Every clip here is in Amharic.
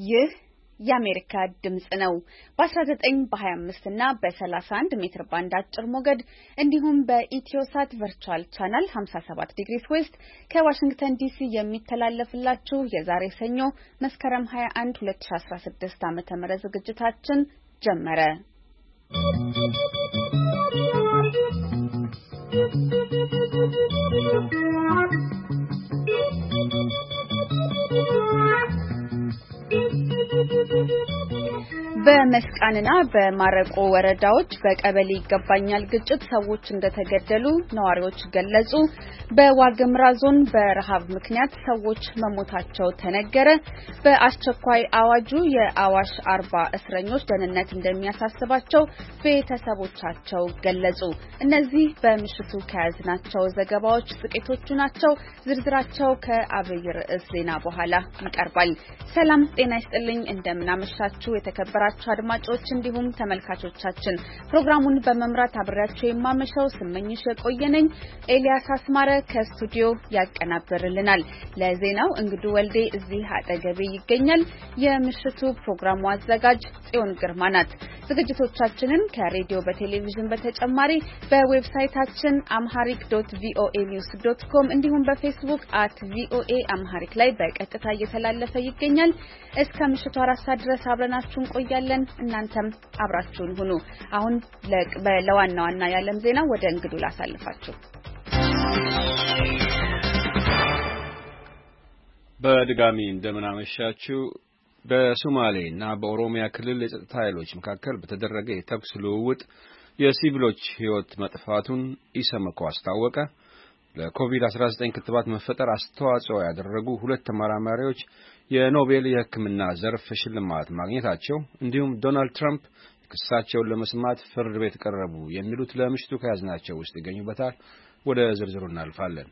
ይህ የአሜሪካ ድምጽ ነው። በ19 በ25 እና በ31 ሜትር ባንድ አጭር ሞገድ እንዲሁም በኢትዮሳት ቨርቹዋል ቻናል 57 ዲግሪስ ዌስት ከዋሽንግተን ዲሲ የሚተላለፍላችሁ የዛሬ ሰኞ መስከረም 21 2016 ዓ.ም ዝግጅታችን ጀመረ። በመስቃንና በማረቆ ወረዳዎች በቀበሌ ይገባኛል ግጭት ሰዎች እንደተገደሉ ነዋሪዎች ገለጹ። በዋግምራ ዞን በረሃብ ምክንያት ሰዎች መሞታቸው ተነገረ። በአስቸኳይ አዋጁ የአዋሽ 40 እስረኞች ደህንነት እንደሚያሳስባቸው ቤተሰቦቻቸው ገለጹ። እነዚህ በምሽቱ ከያዝናቸው ዘገባዎች ጥቂቶቹ ናቸው። ዝርዝራቸው ከአብይ ርዕስ ዜና በኋላ ይቀርባል። ሰላም ጤና ይስጥልኝ። እንደምናመሻችሁ የተከበራችሁ አድማጮች እንዲሁም ተመልካቾቻችን፣ ፕሮግራሙን በመምራት አብሬያችሁ የማመሻው ስመኝሽ የቆየነኝ። ኤልያስ አስማረ ከስቱዲዮ ያቀናብርልናል። ለዜናው እንግዱ ወልዴ እዚህ አጠገቤ ይገኛል። የምሽቱ ፕሮግራሙ አዘጋጅ ጽዮን ግርማ ናት። ዝግጅቶቻችንን ከሬዲዮ በቴሌቪዥን በተጨማሪ በዌብሳይታችን amharic.voanews.com እንዲሁም በፌስቡክ @voaamharic ላይ በቀጥታ እየተላለፈ ይገኛል። እስከ ምሽቱ 4 ሰዓት ድረስ አብረናችሁ እንቆያለን። እናንተም አብራችሁን ሁኑ። አሁን ለዋና ዋና የዓለም ዜና ወደ እንግዱ ላሳልፋችሁ። በድጋሚ እንደምናመሻችሁ። በሶማሌና በኦሮሚያ ክልል የጸጥታ ኃይሎች መካከል በተደረገ የተኩስ ልውውጥ የሲቪሎች ሕይወት መጥፋቱን ኢሰመኮ አስታወቀ። ለኮቪድ-19 ክትባት መፈጠር አስተዋጽኦ ያደረጉ 2 ተመራማሪዎች የኖቤል የሕክምና ዘርፍ ሽልማት ማግኘታቸው፣ እንዲሁም ዶናልድ ትራምፕ ክሳቸውን ለመስማት ፍርድ ቤት ቀረቡ የሚሉት ለምሽቱ ከያዝናቸው ውስጥ ይገኙበታል። ወደ ዝርዝሩ እናልፋለን።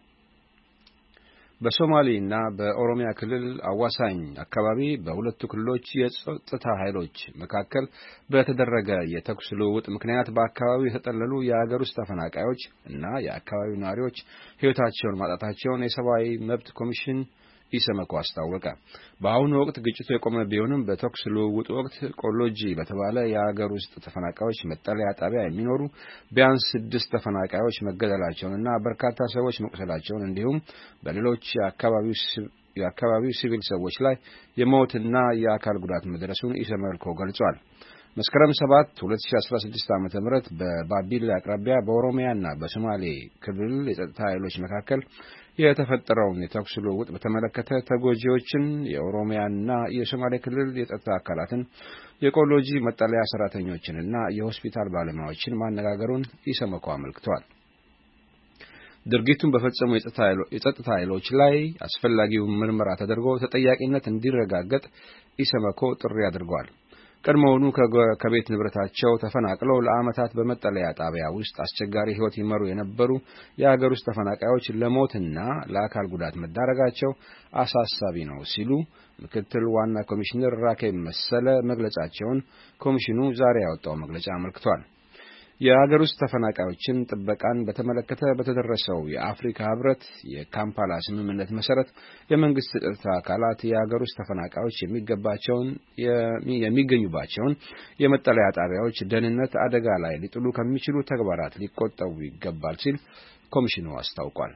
በሶማሌና በኦሮሚያ ክልል አዋሳኝ አካባቢ በሁለቱ ክልሎች የጸጥታ ኃይሎች መካከል በተደረገ የተኩስ ልውውጥ ምክንያት በአካባቢው የተጠለሉ የሀገር ውስጥ ተፈናቃዮች እና የአካባቢው ነዋሪዎች ሕይወታቸውን ማጣታቸውን የሰብአዊ መብት ኮሚሽን ኢሰመኮ አስታወቀ። በአሁኑ ወቅት ግጭቱ የቆመ ቢሆንም በተኩስ ልውውጥ ወቅት ቆሎጂ በተባለ የሀገር ውስጥ ተፈናቃዮች መጠለያ ጣቢያ የሚኖሩ ቢያንስ 6 ተፈናቃዮች መገደላቸውንና በርካታ ሰዎች መቁሰላቸውን እንዲሁም በሌሎች የአካባቢው ሲቪል ሰዎች ላይ የሞትና የአካል ጉዳት መድረሱን ኢሰመኮ ገልጿል። መስከረም 7 2016 ዓ.ም በባቢል አቅራቢያ በኦሮሚያና በሶማሌ ክልል የጸጥታ ኃይሎች መካከል የተፈጠረውን የተኩስ ልውውጥ በተመለከተ ተጎጂዎችን፣ የኦሮሚያና የሶማሌ ክልል የጸጥታ አካላትን፣ የቆሎጂ መጠለያ ሰራተኞችንና የሆስፒታል ባለሙያዎችን ማነጋገሩን ኢሰመኮ አመልክቷል። ድርጊቱን በፈጸሙ የጸጥታ ኃይሎች ላይ አስፈላጊው ምርመራ ተደርጎ ተጠያቂነት እንዲረጋገጥ ኢሰመኮ ጥሪ አድርጓል። ቀድሞውኑ ከቤት ንብረታቸው ተፈናቅለው ለዓመታት በመጠለያ ጣቢያ ውስጥ አስቸጋሪ ሕይወት ይመሩ የነበሩ የሀገር ውስጥ ተፈናቃዮች ለሞትና ለአካል ጉዳት መዳረጋቸው አሳሳቢ ነው ሲሉ ምክትል ዋና ኮሚሽነር ራኬብ መሰለ መግለጻቸውን ኮሚሽኑ ዛሬ ያወጣው መግለጫ አመልክቷል። የሀገር ውስጥ ተፈናቃዮችን ጥበቃን በተመለከተ በተደረሰው የአፍሪካ ህብረት የካምፓላ ስምምነት መሰረት የመንግስት ጸጥታ አካላት የሀገር ውስጥ ተፈናቃዮች የሚገኙባቸውን የመጠለያ ጣቢያዎች ደህንነት አደጋ ላይ ሊጥሉ ከሚችሉ ተግባራት ሊቆጠቡ ይገባል ሲል ኮሚሽኑ አስታውቋል።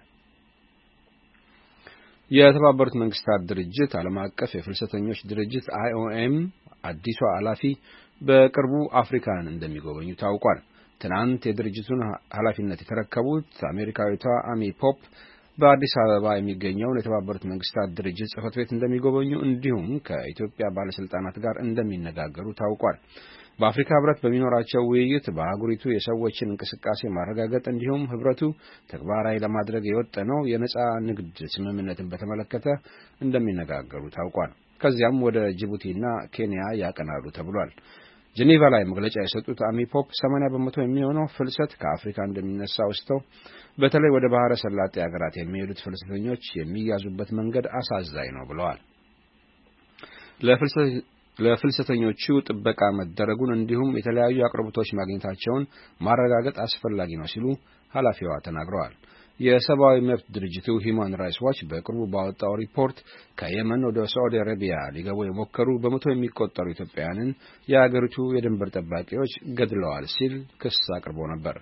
የተባበሩት መንግስታት ድርጅት ዓለም አቀፍ የፍልሰተኞች ድርጅት IOM አዲሷ ኃላፊ በቅርቡ አፍሪካን እንደሚጎበኙ ታውቋል። ትናንት የድርጅቱን ኃላፊነት የተረከቡት አሜሪካዊቷ አሚ ፖፕ በአዲስ አበባ የሚገኘውን የተባበሩት መንግስታት ድርጅት ጽሕፈት ቤት እንደሚጎበኙ እንዲሁም ከኢትዮጵያ ባለስልጣናት ጋር እንደሚነጋገሩ ታውቋል። በአፍሪካ ህብረት በሚኖራቸው ውይይት በአህጉሪቱ የሰዎችን እንቅስቃሴ ማረጋገጥ እንዲሁም ህብረቱ ተግባራዊ ለማድረግ የወጠነው የነጻ ንግድ ስምምነትን በተመለከተ እንደሚነጋገሩ ታውቋል። ከዚያም ወደ ጅቡቲና ኬንያ ያቀናሉ ተብሏል። ጄኔቫ ላይ መግለጫ የሰጡት አሚ ፖፕ 80% የሚሆነው ፍልሰት ከአፍሪካ እንደሚነሳ አውስተው በተለይ ወደ ባህረ ሰላጤ ሀገራት የሚሄዱት ፍልሰተኞች የሚያዙበት መንገድ አሳዛኝ ነው ብለዋል። ለፍልሰተኞቹ ጥበቃ መደረጉን እንዲሁም የተለያዩ አቅርቦቶች ማግኘታቸውን ማረጋገጥ አስፈላጊ ነው ሲሉ ኃላፊዋ ተናግረዋል። የሰብአዊ መብት ድርጅቱ ሂውማን ራይትስ ዋች በቅርቡ ባወጣው ሪፖርት ከየመን ወደ ሳዑዲ አረቢያ ሊገቡ የሞከሩ በመቶ የሚቆጠሩ ኢትዮጵያውያንን የአገሪቱ የድንበር ጠባቂዎች ገድለዋል ሲል ክስ አቅርቦ ነበር።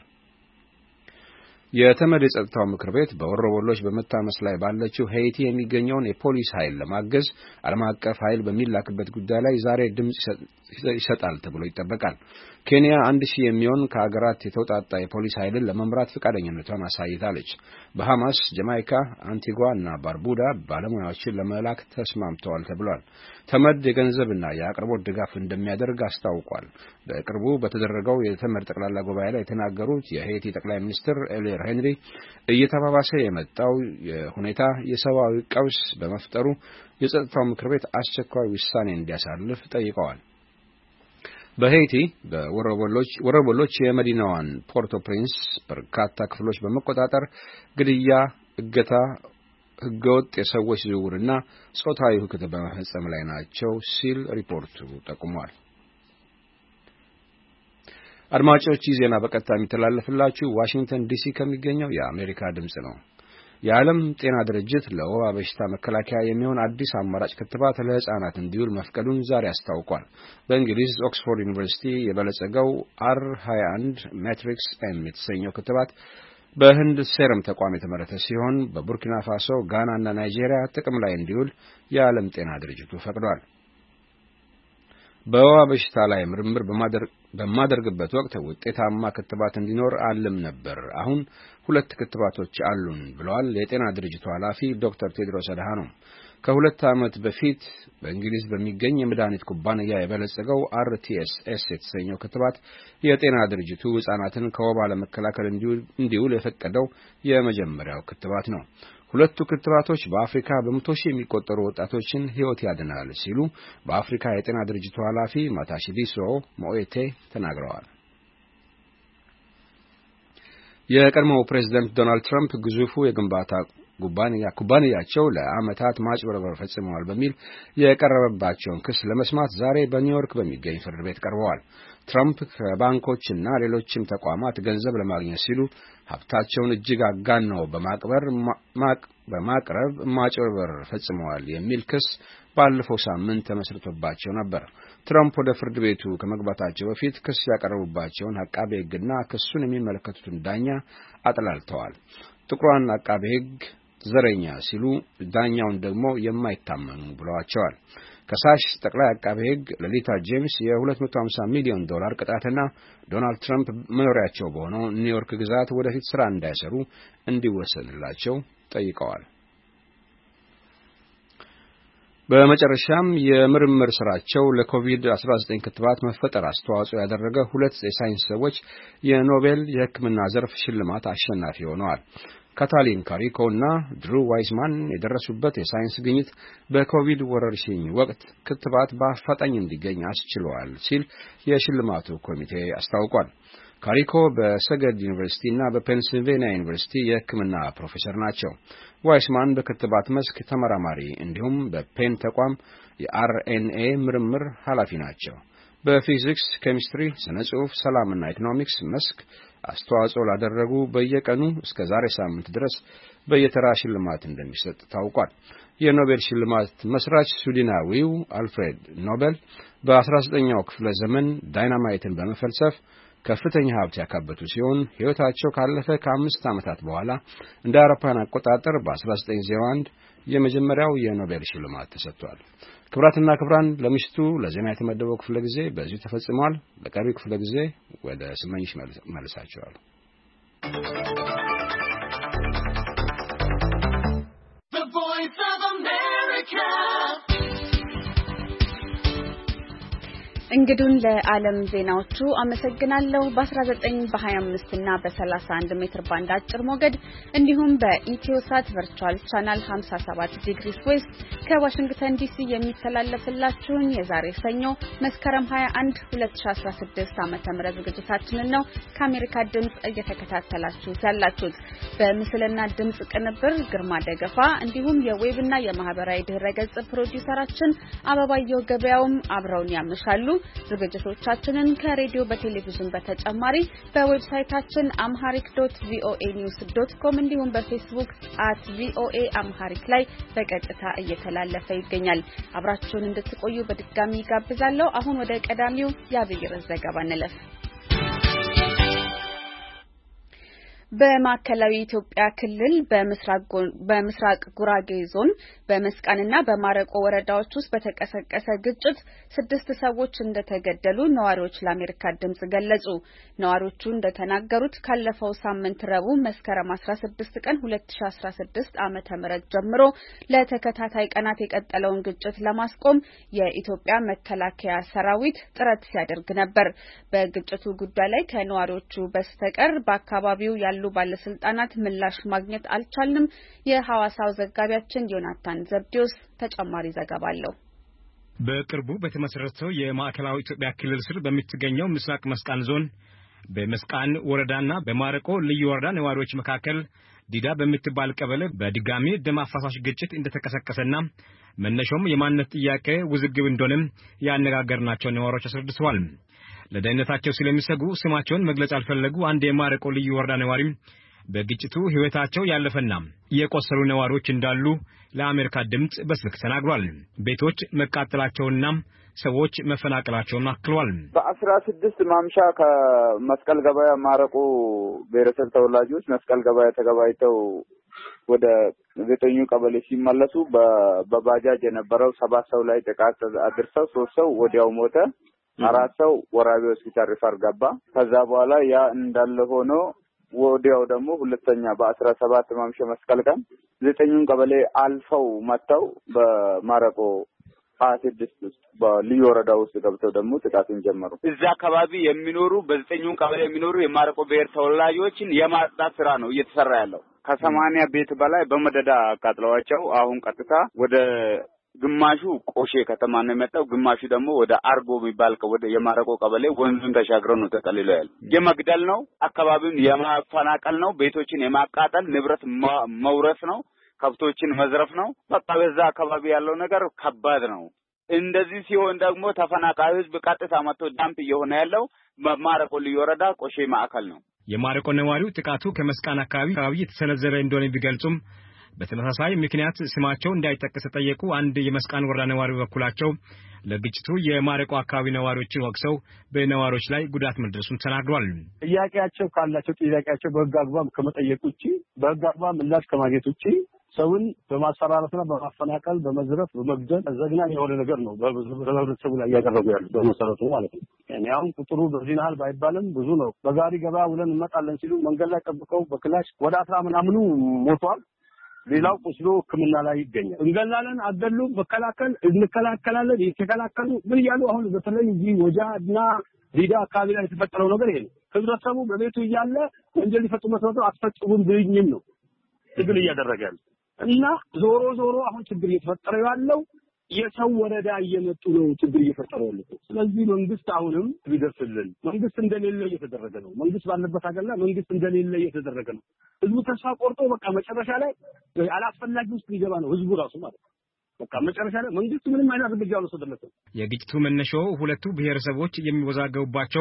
የተመድ የጸጥታው ምክር ቤት በወሮበሎች በመታመስ ላይ ባለችው ሄይቲ የሚገኘውን የፖሊስ ኃይል ለማገዝ ዓለም አቀፍ ኃይል በሚላክበት ጉዳይ ላይ ዛሬ ድምጽ ይሰጣል ተብሎ ይጠበቃል። ኬንያ 1000 የሚሆን ከሀገራት የተውጣጣ የፖሊስ ኃይልን ለመምራት ፈቃደኝነቷን አሳይታለች። በሃማስ፣ ጃማይካ፣ አንቲጓ እና ባርቡዳ ባለሙያዎችን ለመላክ ተስማምተዋል ተብሏል። ተመድ የገንዘብና የአቅርቦት ድጋፍ እንደሚያደርግ አስታውቋል። በቅርቡ በተደረገው የተመድ ጠቅላላ ጉባኤ ላይ የተናገሩት የሄይቲ ጠቅላይ ሚኒስትር ኤሊየር ሄንሪ እየተባባሰ የመጣው ሁኔታ የሰብአዊ ቀውስ በመፍጠሩ የጸጥታው ምክር ቤት አስቸኳይ ውሳኔ እንዲያሳልፍ ጠይቀዋል። በሄይቲ ወሮበሎች የመዲናዋን ፖርቶ ፕሪንስ በርካታ ክፍሎች በመቆጣጠር ግድያ፣ እገታ፣ ህገወጥ የሰዎች ዝውውርና ጾታዊ ሁከት በመፈጸም ላይ ናቸው ሲል ሪፖርቱ ጠቁሟል። አድማጮች ይህ ዜና በቀጥታ የሚተላለፍላችሁ ዋሽንግተን ዲሲ ከሚገኘው የአሜሪካ ድምጽ ነው። የዓለም ጤና ድርጅት ለወባ በሽታ መከላከያ የሚሆን አዲስ አማራጭ ክትባት ለህፃናት እንዲውል መፍቀዱን ዛሬ አስታውቋል። በእንግሊዝ ኦክስፎርድ ዩኒቨርሲቲ የበለጸገው R21 ማትሪክስ ኤም የተሰኘው ክትባት በህንድ ሴረም ተቋም የተመረተ ሲሆን በቡርኪና ፋሶ፣ ጋና እና ናይጄሪያ ጥቅም ላይ እንዲውል የዓለም ጤና ድርጅቱ ፈቅዷል። በወባ በሽታ ላይ ምርምር በማደርግበት ወቅት ውጤታማ ክትባት እንዲኖር አልም ነበር። አሁን 2 ክትባቶች አሉን ብለዋል የጤና ድርጅቱ ኃላፊ ዶክተር ቴድሮስ አድሃኖም። ከ2 ዓመት በፊት በእንግሊዝ በሚገኝ የመድኃኒት ኩባንያ የበለጸገው RTS የተሰኘው ክትባት የጤና ድርጅቱ ህጻናትን ከወባ ለመከላከል እንዲውል የፈቀደው የመጀመሪያው ክትባት ነው። 2ቱ ክትባቶች በአፍሪካ በመቶ ሺህ የሚቆጠሩ ወጣቶችን ህይወት ያድናል ሲሉ በአፍሪካ የጤና ድርጅቱ ኃላፊ ማታሺዲሶ ሞኤቴ ተናግረዋል። የቀድሞው ፕሬዝዳንት ዶናልድ ትራምፕ ግዙፉ የግንባታ ኩባንያቸው ለዓመታት ማጭበርበር ፈጽመዋል በሚል የቀረበባቸውን ክስ ለመስማት ዛሬ በኒውዮርክ በሚገኝ ፍርድ ቤት ቀርበዋል። ትራምፕ ከባንኮችና ሌሎችም ተቋማት ገንዘብ ለማግኘት ሲሉ ሀብታቸውን እጅግ አጋነው በማቅረብ ማጭበርበር ፈጽመዋል የሚል ክስ ባለፈው ሳምንት ተመስርቶባቸው ነበር። ትራምፕ ወደ ፍርድ ቤቱ ከመግባታቸው በፊት ክስ ያቀረቡባቸውን አቃቤ ሕግና ክሱን የሚመለከቱትን ዳኛ አጥላልተዋል። ጥቁሯን አቃቤ ሕግ ዘረኛ ሲሉ ዳኛውን ደግሞ የማይታመኑ ብለዋቸዋል። ከሳሽ ጠቅላይ አቃቤ ሕግ ሌሊታ ጄምስ የ$250 ሚሊዮን ቅጣትና ዶናልድ ትራምፕ መኖሪያቸው በሆነው ኒውዮርክ ግዛት ወደፊት ስራ እንዳይሰሩ እንዲወሰንላቸው ጠይቀዋል። በመጨረሻም የምርምር ስራቸው ለኮቪድ-19 ክትባት መፈጠር አስተዋጽኦ ያደረገ 2 የሳይንስ ሰዎች የኖቤል የሕክምና ዘርፍ ሽልማት አሸናፊ ሆነዋል። ካታሊን ካሪኮ እና ድሩ ዋይስማን የደረሱበት የሳይንስ ግኝት በኮቪድ ወረርሽኝ ወቅት ክትባት በአፋጣኝ እንዲገኝ አስችሏል ሲል የሽልማቱ ኮሚቴ አስታውቋል። ካሪኮ በሰገድ ዩኒቨርሲቲ እና በፔንሲልቬኒያ ዩኒቨርሲቲ የሕክምና ፕሮፌሰር ናቸው። ዋይስማን በክትባት መስክ ተመራማሪ እንዲሁም በፔን ተቋም የአርኤንኤ ምርምር ኃላፊ ናቸው። በፊዚክስ፣ ኬሚስትሪ፣ ስነ ጽሑፍ፣ ሰላምና ኢኮኖሚክስ መስክ አስተዋጽኦ ላደረጉ በየቀኑ እስከ ዛሬ ሳምንት ድረስ በየተራ ሽልማት እንደሚሰጥ ታውቋል። የኖቤል ሽልማት መስራች ስዊድናዊው አልፍሬድ ኖቤል በ19ኛው ክፍለ ዘመን ዳይናማይትን በመፈልሰፍ ከፍተኛ ሀብት ያካበቱ ሲሆን ሕይወታቸው ካለፈ ከ5 ዓመታት በኋላ እንደ አውሮፓውያን አቆጣጠር በ1901 የመጀመሪያው የኖቤል ሽልማት ተሰጥቷል። ክብራትና ክብራን ለምሽቱ ለዜና የተመደበው ክፍለ ጊዜ በዚሁ ተፈጽሟል። በቀሪው ክፍለ ጊዜ ወደ ስመኝሽ መልሳቸዋል። እንግዱን ለዓለም ዜናዎቹ አመሰግናለሁ። በ19 በ25 እና በ31 ሜትር ባንድ አጭር ሞገድ እንዲሁም በኢትዮሳት ቨርቹዋል ቻናል 57 ዲግሪስ ዌስት ከዋሽንግተን ዲሲ የሚተላለፍላችሁን የዛሬ ሰኞ መስከረም 21 2016 ዓ.ም ዝግጅታችንን ነው ከአሜሪካ ድምጽ እየተከታተላችሁ ያላችሁት። በምስልና ድምጽ ቅንብር ግርማ ደገፋ እንዲሁም የዌብና የማህበራዊ ድህረገጽ ፕሮዲዩሰራችን አበባየው ገበያውም አብረውን ያመሻሉ። ዝግጅቶቻችንን ከሬዲዮ በቴሌቪዥን በተጨማሪ በዌብሳይታችን amharic.voanews.com እንዲሁም በፌስቡክ @voaamharic ላይ በቀጥታ እየተላለፈ ይገኛል። አብራችሁን እንድትቆዩ በድጋሚ ጋብዛለሁ። አሁን ወደ ቀዳሚው የአብይር ዘገባ እንለፍ። በማዕከላዊ ኢትዮጵያ ክልል በምስራቅ ጉራጌ ዞን በመስቃንና በማረቆ ወረዳዎች ውስጥ በተቀሰቀሰ ግጭት 6 ሰዎች እንደተገደሉ ነዋሪዎች ለአሜሪካ ድምጽ ገለጹ። ነዋሪዎቹ እንደተናገሩት ካለፈው ሳምንት ረቡዕ መስከረም 16 ቀን 2016 ዓመተ ምህረት ጀምሮ ለተከታታይ ቀናት የቀጠለውን ግጭት ለማስቆም የኢትዮጵያ መከላከያ ሰራዊት ጥረት ሲያደርግ ነበር። በግጭቱ ጉዳይ ላይ ከነዋሪዎቹ በስተቀር በአካባቢው ያሉ ባለስልጣናት ምላሽ ማግኘት አልቻልንም። የሐዋሳው ዘጋቢያችን ዮናታን ዘብዲዮስ ተጨማሪ ዘገባ አለው። በቅርቡ በተመሰረተው የማዕከላዊ ኢትዮጵያ ክልል ስር በምትገኘው ምስራቅ መስቃን ዞን በመስቃን ወረዳና በማረቆ ልዩ ወረዳ ነዋሪዎች መካከል ዲዳ በምትባል ቀበሌ በድጋሚ ደም አፋሳሽ ግጭት እንደተቀሰቀሰና መነሻውም የማንነት ጥያቄ ውዝግብ እንደሆነም ያነጋገርናቸው ነዋሪዎች አስረድተዋል። ለደህንነታቸው ስለሚሰጉ ስማቸውን መግለጽ አልፈለጉ አንድ የማረቆ ልዩ ወረዳ ነዋሪ በግጭቱ ህይወታቸው ያለፈና የቆሰሉ ነዋሪዎች እንዳሉ ለአሜሪካ ድምጽ በስልክ ተናግሯል። ቤቶች መቃጠላቸውና ሰዎች መፈናቀላቸውን አክሏል። በ16 ማምሻ ከመስቀል ገበያ ማረቆ ብሔረሰብ ተወላጆች መስቀል ገበያ ተገባይተው ወደ 9ኙ ቀበሌ ሲመለሱ በባጃጅ የነበረው 7 ሰው ላይ ጥቃት አድርሰው 3 ሰው ወዲያው ሞተ። 4 ሰው ወራቤ ሆስፒታል ሪፈር ገባ። ከዛ በኋላ ያ እንዳለ ሆኖ ወዲያው ደግሞ ሁለተኛ በ17 ማምሻ መስቀል ቀን 9ኙን ቀበሌ አልፈው መተው በማረቆ 26 ውስጥ በልዩ ወረዳ ውስጥ ገብተው ደግሞ ጥቃቱን ጀመሩ። እዛ አካባቢ የሚኖሩ በ9ኙን ቀበሌ የሚኖሩ የማረቆ ብሔር ተወላጆችን የማጽዳት ስራ ነው እየተሰራ ያለው። ከ80 ቤት በላይ በመደዳ አቃጥለዋቸው አሁን ቀጥታ ወደ ግማሹ ቆሼ ከተማ ነው የመጣው፣ ግማሹ ደግሞ ወደ አርጎ የሚባል ወደ የማረቆ ቀበሌ ወንዙን ተሻግረው ነው ተጠልለው ያለው። የመግደል ነው፣ አካባቢውን የማፈናቀል ነው፣ ቤቶችን የማቃጠል ንብረት መውረስ ነው፣ ከብቶችን መዝረፍ ነው። በቃ በዛ አካባቢ ያለው ነገር ከባድ ነው። እንደዚህ ሲሆን ደግሞ ተፈናቃዩ ህዝብ ቀጥታ መጥቶ ዳምፕ እየሆነ ያለው ማረቆ ልዩ ወረዳ ቆሼ ማዕከል ነው። የማረቆ ነዋሪው ጥቃቱ ከመስቃን አካባቢ የተሰነዘረ እንደሆነ ቢገልጹም በተመሳሳይ ምክንያት ስማቸው እንዳይጠቀስ ጠየቁ። አንድ የመስቃን ወረዳ ነዋሪ በኩላቸው ለግጭቱ የማረቆ አካባቢ ነዋሪዎችን ወቅሰው በነዋሪዎች ላይ ጉዳት መድረሱን ተናግሯል። ጥያቄያቸው ጥያቄያቸው በህግ አግባብ ከመጠየቅ ውጪ በህግ አግባብ ምላሽ ከማግኘት ውጪ ሰውን በማሰራራትና በማፈናቀል በመዝረፍ በመግደል ዘግናኝ የሆነ ነገር ነው በህብረተሰቡ ላይ እያደረጉ ያሉት በመሰረቱ ማለት ነው። እኔ አሁን ቁጥሩ በዚህ ያህል ባይባልም ብዙ ነው። በጋሪ ገባ ውለን እንመጣለን ሲሉ መንገድ ላይ ጠብቀው በክላሽ ወደ 10 ምናምኑ ሞቷል። ሌላው ቁስሎ ሕክምና ላይ ይገኛል። እንገላለን፣ አገሉ፣ መከላከል እንከላከላለን። የተከላከሉ ምን ያሉ አሁን በተለይ እዚህ ወጃና ዲዳ አካባቢ ላይ የተፈጠረው ነገር ይሄ ነው። ህብረተሰቡ በቤቱ እያለ ወንጀል ሊፈጽሙ መስዋዕት አስፈጽሙን ብኝም ነው ትግል እያደረገ ያለው እና ዞሮ አሁን ችግር እየተፈጠረ ያለው የሰው ወረዳ እየመጡ ነው ችግር እየፈጠረ ያለው። ስለዚህ መንግስት አሁንም ቢደርስልን፣ መንግስት እንደሌለ እየተደረገ ነው። መንግስት ባለበት ሀገርና መንግስት እንደሌለ እየተደረገ ነው። ህዝቡ ተስፋ ቆርጦ በቃ መጨረሻ ላይ አላስፈላጊ ውስጥ ሊገባ ነው ህዝቡ ራሱ ማለት ነው። በቃ መጨረሻ ላይ መንግስት ምንም አይነት እርምጃ አልወሰደለትም። የግጭቱ መነሻው ሁለቱ ብሔረሰቦች የሚወዛገቡባቸው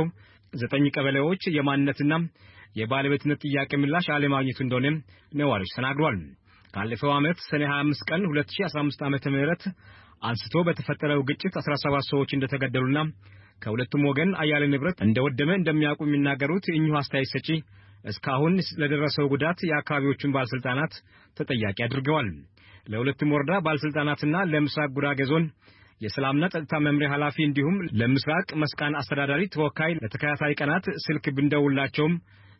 9 ቀበሌዎች የማንነትና የባለቤትነት ጥያቄ ምላሽ አለማግኘቱ እንደሆነ ነዋሪዎች ተናግሯል። ካለፈው ዓመት ሰኔ 25 ቀን 2015 ዓመተ ምህረት አንስቶ በተፈጠረው ግጭት 17 ሰዎች እንደተገደሉና ከሁለቱም ወገን አያሌ ንብረት እንደወደመ እንደሚያውቁ የሚናገሩት እኚሁ አስተያየት ሰጪ እስካሁን ለደረሰው ጉዳት የአካባቢዎቹን ባለስልጣናት ተጠያቂ አድርገዋል። ለሁለቱም ወረዳ ባለስልጣናትና ለምስራቅ ጉራጌ ዞን የሰላምና ጸጥታ መምሪያ ኃላፊ እንዲሁም ለምስራቅ መስቃን አስተዳዳሪ ተወካይ ለተከታታይ ቀናት ስልክ ብንደውላቸውም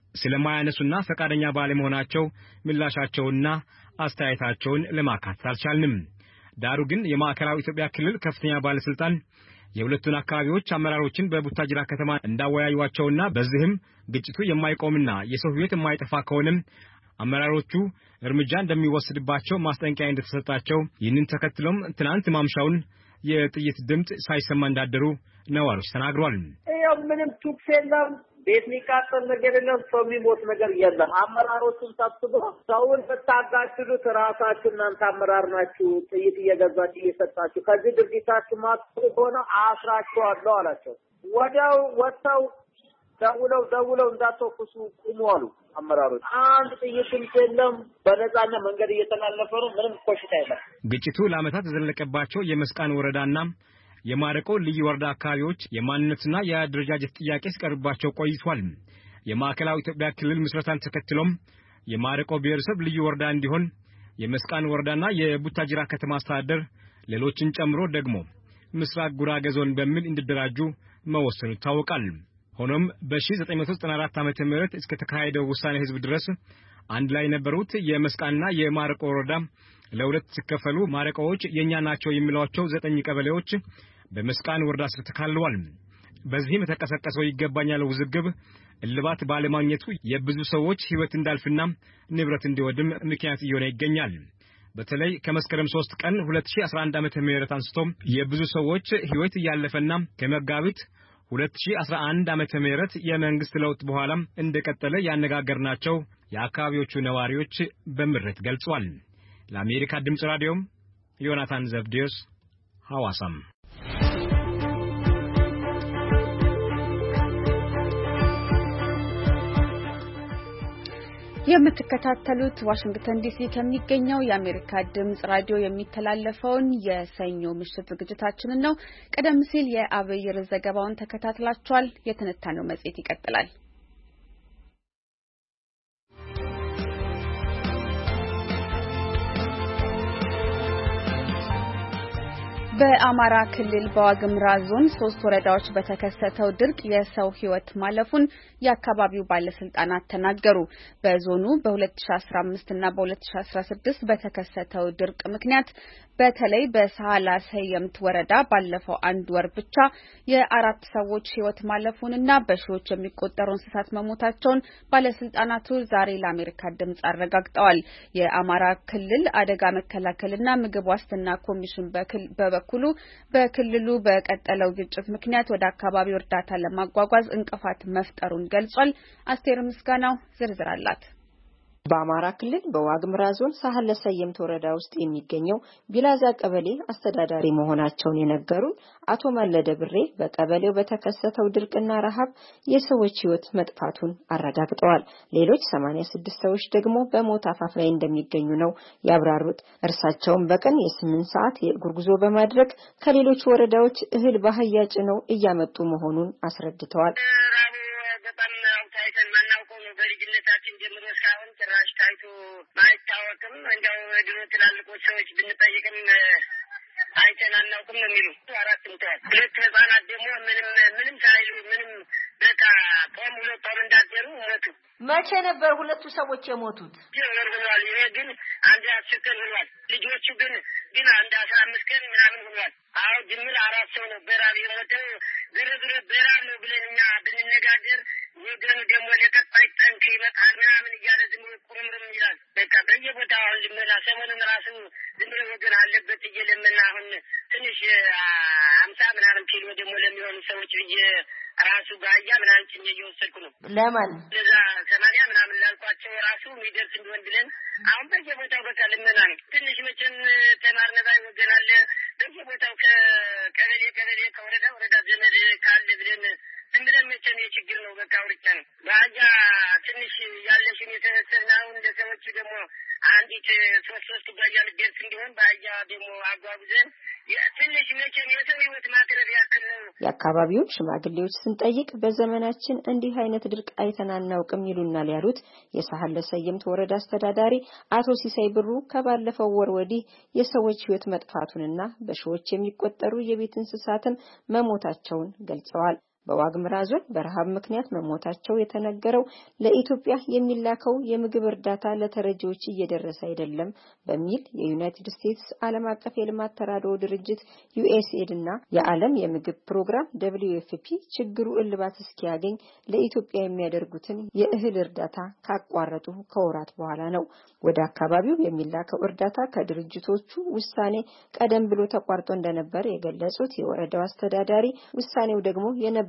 ስለማያነሱና ፈቃደኛ ባለመሆናቸው ምላሻቸውና አስተያየታቸውን ለማካተት አልቻልንም። ዳሩ ግን የማዕከላዊ ኢትዮጵያ ክልል ከፍተኛ ባለስልጣን የሁለቱን አካባቢዎች አመራሮችን በቡታጅራ ከተማ እንዳወያዩዋቸውና በዚህም ግጭቱ የማይቆምና የሰው ሕይወት የማይጠፋ ከሆነም አመራሮቹ እርምጃ እንደሚወስድባቸው ማስጠንቀቂያ እንደተሰጣቸው፣ ይህንን ተከትሎም ትናንት ማምሻውን የጥይት ድምጽ ሳይሰማ እንዳደሩ ነዋሪዎች ተናግሯል። ምንም ቱክስ የለም፣ ቤት የሚቃጠል ነገር የለም፣ ሰው የሚሞት ነገር የለም። አመራሮቹን ሰብስቦ ሰውን ብታጋጭሉት ራሳችሁ እናንተ አመራር ናችሁ፣ ጥይት እየገዛችሁ እየሰጣችሁ ከዚህ ድርጊታችሁ ማጥፋት ከሆነ አስራችኋለሁ አላቸው። ወዲያው ወጥተው ደውለው እንዳትተኩሱ ቁሙ አሉ አመራሮች። አንድ ጥይትም የለም፣ በነፃነት መንገድ እየተላለፈ ነው፣ ምንም ኮሽታ የለም። ግጭቱ ለዓመታት የዘለቀባቸው የመስቃን ወረዳና የማረቆ ልዩ ወረዳ አካባቢዎች የማንነትና የአደረጃጀት ጥያቄ ሲቀርባቸው ቆይቷል። የማዕከላዊ ኢትዮጵያ ክልል ምስረታን ተከትሎም የማረቆ ብሔረሰብ ልዩ ወረዳ እንዲሆን የመስቃን ወረዳና የቡታጅራ ከተማ አስተዳደር ሌሎችን ጨምሮ ደግሞ ምስራቅ ጉራጌ ዞን በሚል እንዲደራጁ መወሰኑ ይታወቃል። ሆኖም በ1994 ዓመተ ምህረት እስከ ተካሄደው ውሳኔ ህዝብ ድረስ አንድ ላይ የነበሩት የመስቃንና የማረቆ ወረዳ ለሁለት ሲከፈሉ ማረቆዎች የኛ ናቸው የሚሏቸው 9 ቀበሌዎች በመስቃን ወረዳ ስር ተካለዋል። በዚህም የተቀሰቀሰው ይገባኛል ውዝግብ እልባት ባለማግኘቱ የብዙ ሰዎች ህይወት እንዳልፍና ንብረት እንዲወድም ምክንያት እየሆነ ይገኛል። በተለይ ከመስከረም 3 ቀን 2011 ዓመተ ምህረት አንስቶ የብዙ ሰዎች ህይወት ያለፈና ከመጋቢት 2011 ዓመተ ምህረት የመንግስት ለውጥ በኋላ እንደቀጠለ ያነጋገርናቸው የአካባቢዎቹ ነዋሪዎች በምሬት ገልጸዋል። ለአሜሪካ ድምጽ ራዲዮ ዮናታን ዘብዴዎስ ሐዋሳም። የምትከታተሉት ዋሽንግተን ዲሲ ከሚገኘው የአሜሪካ ድምጽ ራዲዮ የሚተላለፈውን የሰኞ ምሽት ዝግጅታችንን ነው። ቀደም ሲል የአብይር ዘገባውን ተከታትላችኋል። የትንታኔው መጽሔት ይቀጥላል። በአማራ ክልል በዋግምራ ዞን 3 ወረዳዎች በተከሰተው ድርቅ የሰው ሕይወት ማለፉን የአካባቢው ባለስልጣናት ተናገሩ። በዞኑ በ2015 እና በ2016 በተከሰተው ድርቅ ምክንያት በተለይ በሳህላ ሰየምት ወረዳ ባለፈው አንድ ወር ብቻ የ4 ሰዎች ሕይወት ማለፉንና በሺዎች የሚቆጠሩ እንስሳት መሞታቸውን ባለስልጣናቱ ዛሬ ለአሜሪካ ድምጽ አረጋግጠዋል። የአማራ ክልል አደጋ መከላከልና ምግብ ዋስትና ኮሚሽን በበኩሉ በክልሉ በቀጠለው ግጭት ምክንያት ወደ አካባቢው እርዳታ ለማጓጓዝ እንቅፋት መፍጠሩን ገልጿል። አስቴር ምስጋናው ዝርዝር አላት። በአማራ ክልል በዋግምራ ዞን ሳህለ ሰየምት ወረዳ ውስጥ የሚገኘው ቢላዛ ቀበሌ አስተዳዳሪ መሆናቸውን የነገሩን አቶ ማለደ ብሬ በቀበሌው በተከሰተው ድርቅና ረሃብ የሰዎች ሕይወት መጥፋቱን አረጋግጠዋል። ሌሎች 86 ሰዎች ደግሞ በሞት አፋፍ ላይ እንደሚገኙ ነው ያብራሩት። እርሳቸውም በቀን የ8 ሰዓት የእግር ጉዞ በማድረግ ከሌሎች ወረዳዎች እህል ባህያ ጭነው እያመጡ መሆኑን አስረድተዋል። ማይታወቅም እንደው ድሮ ትላልቆች ሰዎች ብንጠይቅም አይተናናውቅም ነው የሚሉ 4 እንተዋል። 2 ህፃናት ደግሞ ምንም ሳይሉ ምንም በቃ ጦም እንዳደሩ ሞቱ። መቼ ነበር 2 ሰዎች የሞቱት? ይወርዋል። ይሄ ግን አንድ 10 ቀን ሆኗል። ልጆቹ ግን አንድ 15 ቀን ምናምን ሆኗል። አሁን ድምር 4 ሰው ነው በራብ የሞተው። ግርግር በራብ ነው ብለን እኛ ብንነጋገር ወገኑ ደግሞ ለቀጣይ ጠንክ ይመጣል ምናምን እያለ ዝም ብሎ ቁርምርም ይላል። በቃ በየቦታው አሁን ልመና ሰሞኑን ራሱ ዝም ብሎ ወገን አለበት እየለመና አሁን ትንሽ 50 ምናምን ኪሎ ደግሞ ለሚሆኑ ሰዎች ብዬ ራሱ ጋያ ምናምን ጭኜ እየወሰድኩ ነው። ለማን ለዛ 80 ምናምን ላልኳቸው ራሱ የሚደርስ እንዲሆን ብለን አሁን በየቦታው በቃ ልመና ነው። ትንሽ መቼም ተማርነ ባይ ወገን አለ በየቦታው ከቀበሌ ከወረዳ ዘመድ ካለ ብለን ዝም ብለን መቼም የችግር ነው በቃ ውርጫ ነው። ባጃ ትንሽ ያለሽን የተሰናውን ለሰዎች ደግሞ አንዲት 3 ባጃ ልደርስ እንዲሆን ባጃ ደግሞ አጓጉዘን ትንሽ መቼም የሰው ሕይወት ማትረፍ ያክል ነው። የአካባቢውን ሽማግሌዎች ስንጠይቅ በዘመናችን እንዲህ አይነት ድርቅ አይተናናውቅም ይሉናል ያሉት የሳህለ ሰየምት ወረዳ አስተዳዳሪ አቶ ሲሳይ ብሩ ከባለፈው ወር ወዲህ የሰዎች ሕይወት መጥፋቱንና በሺዎች የሚቆጠሩ የቤት እንስሳትም መሞታቸውን ገልጸዋል። በዋግምራ ዞን በረሃብ ምክንያት መሞታቸው የተነገረው ለኢትዮጵያ የሚላከው የምግብ እርዳታ ለተረጂዎች እየደረሰ አይደለም በሚል የዩናይትድ ስቴትስ ዓለም አቀፍ የልማት ተራድኦ ድርጅት USAID እና የዓለም የምግብ ፕሮግራም WFP ችግሩ እልባት እስኪያገኝ ለኢትዮጵያ የሚያደርጉትን የእህል እርዳታ ካቋረጡ ከወራት በኋላ ነው። ወደ አካባቢው የሚላከው እርዳታ ከድርጅቶቹ ውሳኔ ቀደም ብሎ ተቋርጦ እንደነበር የገለጹት የወረዳው አስተዳዳሪ ውሳኔው ደግሞ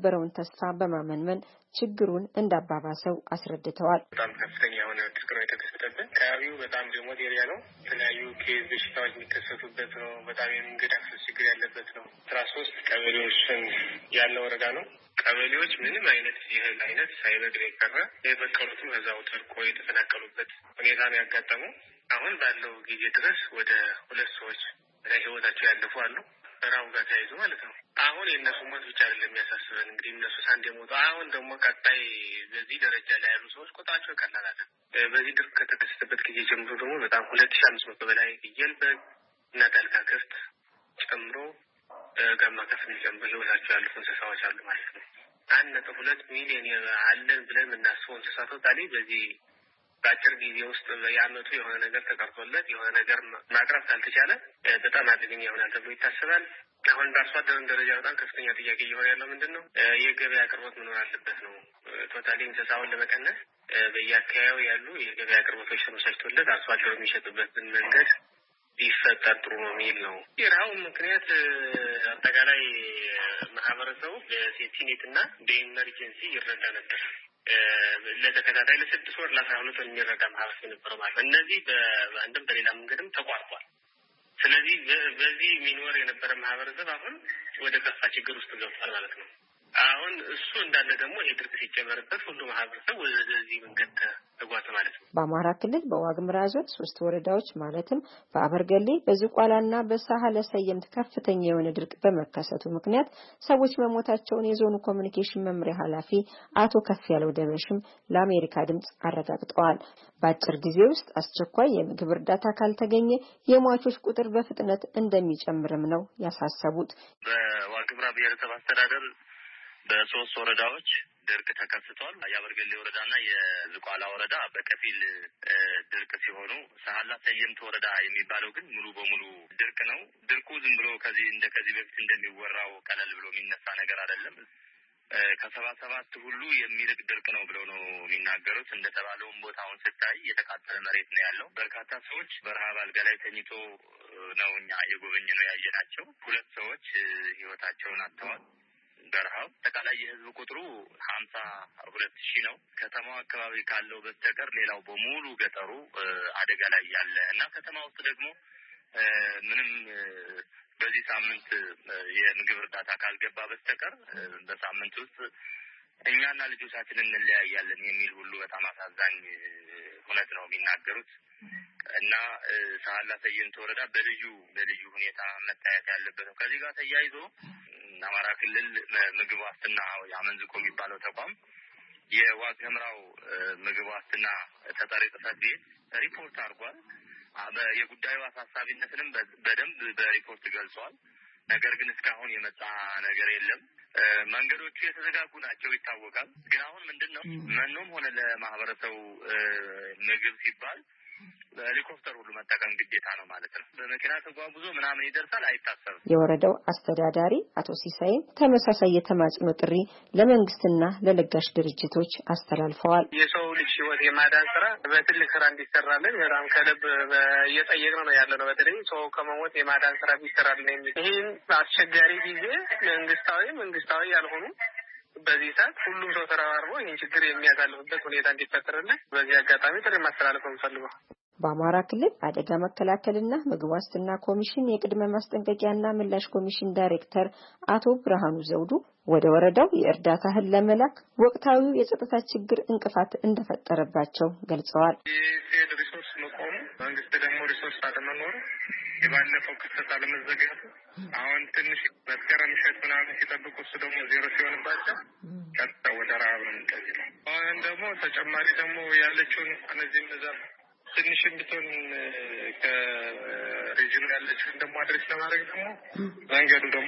የነበረውን ተስፋ በማመንመን ችግሩን እንዳባባሰው አስረድተዋል። በጣም ከፍተኛ የሆነ ችግር የተከሰተበት አካባቢው በጣም ሪሞት ኤሪያ ነው። የተለያዩ ኬዝ በሽታዎች የሚከሰቱበት ነው። በጣም የመንገድ አክሰስ ችግር ያለበት ነው። 13 ቀበሌዎችን ያለ ወረዳ ነው። ቀበሌዎች ምንም አይነት የእህል አይነት ሳይበቅል የቀረ የበቀሉትም ከዛው ተርቆ የተፈናቀሉበት ሁኔታ ነው ያጋጠመው። አሁን ባለው ጊዜ ድረስ ወደ 2 ሰዎች ህይወታቸው ያለፉ አሉ። በራው ጋር ተያይዞ ማለት ነው። አሁን የእነሱ ሞት ብቻ አይደለም የሚያሳስበን። እንግዲህ እነሱ ሳንዴ ሞቱ። አሁን ደግሞ ቀጣይ በዚህ ደረጃ ላይ ያሉ ሰዎች ቁጥራቸው ቀላል አይደለም። በዚህ ድርቅ ከተከሰተበት ጊዜ ጀምሮ ደግሞ በጣም 2500 በላይ ፍየል፣ በግ እና ዳልጋ ከብት ጨምሮ ጋማ ከፍን ጨምሮ ህይወታቸው ያለፉ እንስሳዎች አሉ ማለት ነው። 1.2 ሚሊዮን አለን ብለን የምናስበው እንስሳቶች አሉ። በዚህ በአጭር ጊዜ ውስጥ የአመቱ የሆነ ነገር ተቀርጾለት የሆነ ነገር ማቅረብ ካልተቻለ በጣም አደገኛ ይሆናል ተብሎ ይታሰባል። አሁን በአርሶ አደሩን ደረጃ በጣም ከፍተኛ ጥያቄ እየሆነ ያለው ምንድን ነው? የገበያ አቅርቦት መኖር አለበት ነው። ቶታሊ እንስሳውን ለመቀነስ በየአካባቢው ያሉ የገበያ አቅርቦቶች ተመቻችቶለት አርሶ አደሩ የሚሸጥበትን መንገድ ቢፈጠር ጥሩ ነው የሚል ነው። የረሃቡ ምክንያት አጠቃላይ ማህበረሰቡ በሴፍቲኔት እና በኢመርጀንሲ ይረዳ ነበር። ለተከታታይ ለ6 ወር ለ12 ወር የሚረዳ ማህበረሰብ ነበረው ማለት ነው። እነዚህ በአንድም በሌላ መንገድም ተቋርጧል። ስለዚህ በዚህ የሚኖር የነበረ ማህበረሰብ አሁን ወደ ከፋ ችግር ውስጥ ገብቷል ማለት ነው። አሁን እሱ እንዳለ ደግሞ የድርቅ ሲጨመርበት ሁሉ ማህበረሰብ ወደዚህ መንገድ ተጓዘ ማለት ነው። በአማራ ክልል በዋግምራ ዞን 3 ወረዳዎች ማለትም በአበርገሌ፣ በዝቋላና በሳህለ ሰየምት ከፍተኛ የሆነ ድርቅ በመከሰቱ ምክንያት ሰዎች መሞታቸውን የዞኑ ኮሚኒኬሽን መምሪያ ኃላፊ አቶ ከፍያለው ደበሽም ለአሜሪካ ድምጽ አረጋግጠዋል። በአጭር ጊዜ ውስጥ አስቸኳይ የምግብ እርዳታ ካልተገኘ የሟቾች ቁጥር በፍጥነት እንደሚጨምርም ነው ያሳሰቡት። በዋግምራ ብሔረሰብ አስተዳደር በ3 ወረዳዎች ድርቅ ተከስቷል። የአበርገሌ ወረዳና የዝቋላ ወረዳ በከፊል ድርቅ ሲሆኑ ሳህላ ሰየምት ወረዳ የሚባለው ግን ሙሉ በሙሉ ድርቅ ነው። ድርቁ ዝም ብሎ ከዚህ በፊት እንደሚወራው ቀለል ብሎ የሚነሳ ነገር አይደለም። ከ77 ሁሉ የሚርቅ ድርቅ ነው ብለው ነው የሚናገሩት። እንደተባለውም ቦታውን ስታይ የተቃጠለ መሬት ነው ያለው። በርካታ ሰዎች በረሃብ አልጋ ላይ ተኝቶ ነው እኛ የጎበኘ ነው ያየናቸው። 2 ሰዎች ህይወታቸውን አጥተዋል። በረሃብ አጠቃላይ የህዝብ ቁጥሩ 52,000 ነው። ከተማው አካባቢ ካለው በስተቀር ሌላው በሙሉ ገጠሩ አደጋ ላይ ያለ እና ከተማ ውስጥ ደግሞ ምንም በዚህ ሳምንት የምግብ እርዳታ ካልገባ በስተቀር በሳምንት ውስጥ እኛና ልጆቻችን እንለያያለን የሚል ሁሉ በጣም አሳዛኝ ሁኔታ ነው የሚናገሩት እና ሳህላ ሰየምት ወረዳ በልዩ ሁኔታ መታየት ያለበት ነው። ከዚህ ጋር ተያይዞ አማራ ክልል ምግብ ዋስትና ያመንዝኮ የሚባለው ተቋም የዋግምራው ምግብ ዋስትና ተጠሪ ጽሕፈት ቤት ሪፖርት አድርጓል። የጉዳዩ አሳሳቢነትንም በደንብ በሪፖርት ገልጿል። ነገር ግን እስካሁን የመጣ ነገር የለም። መንገዶቹ የተዘጋጉ ናቸው ይታወቃል። ግን አሁን ምንድነው መኖም ሆነ ለማህበረሰቡ ምግብ ሲባል በሄሊኮፕተር ሁሉ መጠቀም ግዴታ ነው ማለት ነው። በመኪና ተጓጉዞ ምናምን ይደርሳል አይታሰብም። የወረዳው አስተዳዳሪ አቶ ሲሳይ ተመሳሳይ የተማጽኖ ጥሪ ለመንግስትና ለለጋሽ ድርጅቶች አስተላልፈዋል። የሰው ልጅ ህይወት የማዳን ስራ በትልቅ ስራ እንዲሰራልን በጣም ከልብ እየጠየቅን ነው ያለነው። በተለይ ሰው ከመሞት የማዳን ስራ ቢሰራልን የሚል ይህን አስቸጋሪ ጊዜ መንግስታዊ ያልሆኑ በዚህ ሰዓት ሁሉም ሰው ተረባርቦ ይህን ችግር የሚያሳልፍበት ሁኔታ እንዲፈጠርልን በዚህ አጋጣሚ ጥሪ ማስተላለፍ እንፈልገው። በአማራ ክልል አደጋ መከላከልና ምግብ ዋስትና ኮሚሽን የቅድመ ማስጠንቀቂያና ምላሽ ኮሚሽን ዳይሬክተር አቶ ብርሃኑ ዘውዱ ወደ ወረዳው የእርዳታ እህል ለመላክ ወቅታዊው የጸጥታ ችግር እንቅፋት እንደፈጠረባቸው ገልጸዋል። የሴድ ሪሶርስ መቆሙ፣ መንግስት ደግሞ ሪሶርስ አለመኖሩ፣ የባለፈው ክስተት አለመዘጋቱ፣ አሁን ትንሽ መስከረም እሸት ምናምን ሲጠብቁ እሱ ደግሞ ዜሮ ሲሆንባቸው ቀጥታ ወደ ረሃብ ነው የሚቀጥለው። አሁን ደግሞ ተጨማሪ ደግሞ ያለችውን እነዛ ትንሽ ብትሆን ከሪጅኑ ያለችውን ደግሞ አድሬስ ለማድረግ ደግሞ መንገዱ ደግሞ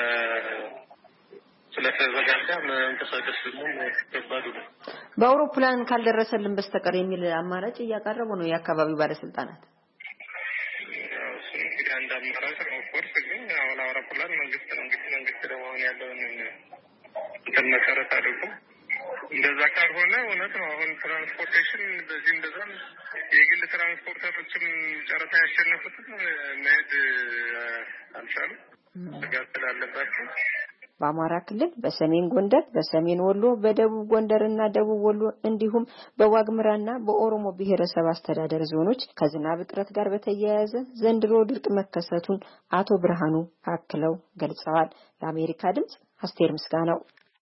ስለተዘጋጋ መንቀሳቀስ ደግሞ ከባድ ነው። በአውሮፕላን ካልደረሰልን በስተቀር የሚል አማራጭ እያቀረቡ ነው የአካባቢው ባለስልጣናት። እንግዲህ አንድ አማራጭ ነው። ኦፍኮርስ ግን አሁን አውሮፕላን መንግስት ደግሞ አሁን ያለውን እንትን መሰረት አድርጎ እንደዛ ካልሆነ እውነት ነው። አሁን ትራንስፖርቴሽን በዚህ እንደዛ የግል ትራንስፖርተሮችም ጨረታ ያሸነፉትን መሄድ አልቻሉም። ስጋት ስላለባቸው በአማራ ክልል በሰሜን ጎንደር፣ በሰሜን ወሎ፣ በደቡብ ጎንደርና ደቡብ ወሎ እንዲሁም በዋግምራና በኦሮሞ ብሔረሰብ አስተዳደር ዞኖች ከዝናብ እጥረት ጋር በተያያዘ ዘንድሮ ድርቅ መከሰቱን አቶ ብርሃኑ አክለው ገልጸዋል። ለአሜሪካ ድምጽ አስቴር ምስጋናው።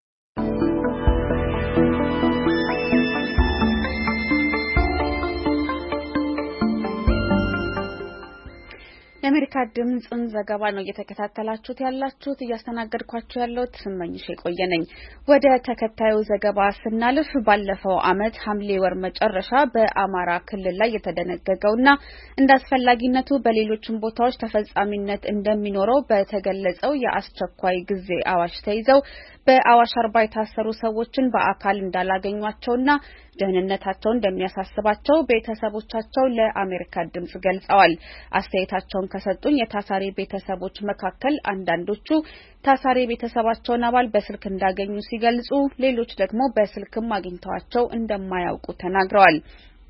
የአሜሪካ ድምጽን ዘገባ ነው እየተከታተላችሁት ያላችሁት። እያስተናገድኳችሁ ያለው ስመኝሽ የቆየ ነኝ። ወደ ተከታዩ ዘገባ ስናልፍ ባለፈው አመት ሐምሌ ወር መጨረሻ በአማራ ክልል ላይ የተደነገገውና እንዳስፈላጊነቱ በሌሎችም ቦታዎች ተፈጻሚነት እንደሚኖረው በተገለጸው የአስቸኳይ ጊዜ አዋጅ ተይዘው በአዋሽ አርባ የታሰሩ ሰዎችን በአካል እንዳላገኟቸውና ደህንነታቸው እንደሚያሳስባቸው ቤተሰቦቻቸው ለአሜሪካ ድምጽ ገልጸዋል። አስተያየታቸውን ከሰጡኝ የታሳሪ ቤተሰቦች መካከል አንዳንዶቹ ታሳሪ ቤተሰባቸውን አባል በስልክ እንዳገኙ ሲገልጹ፣ ሌሎች ደግሞ በስልክም አግኝተዋቸው እንደማያውቁ ተናግረዋል።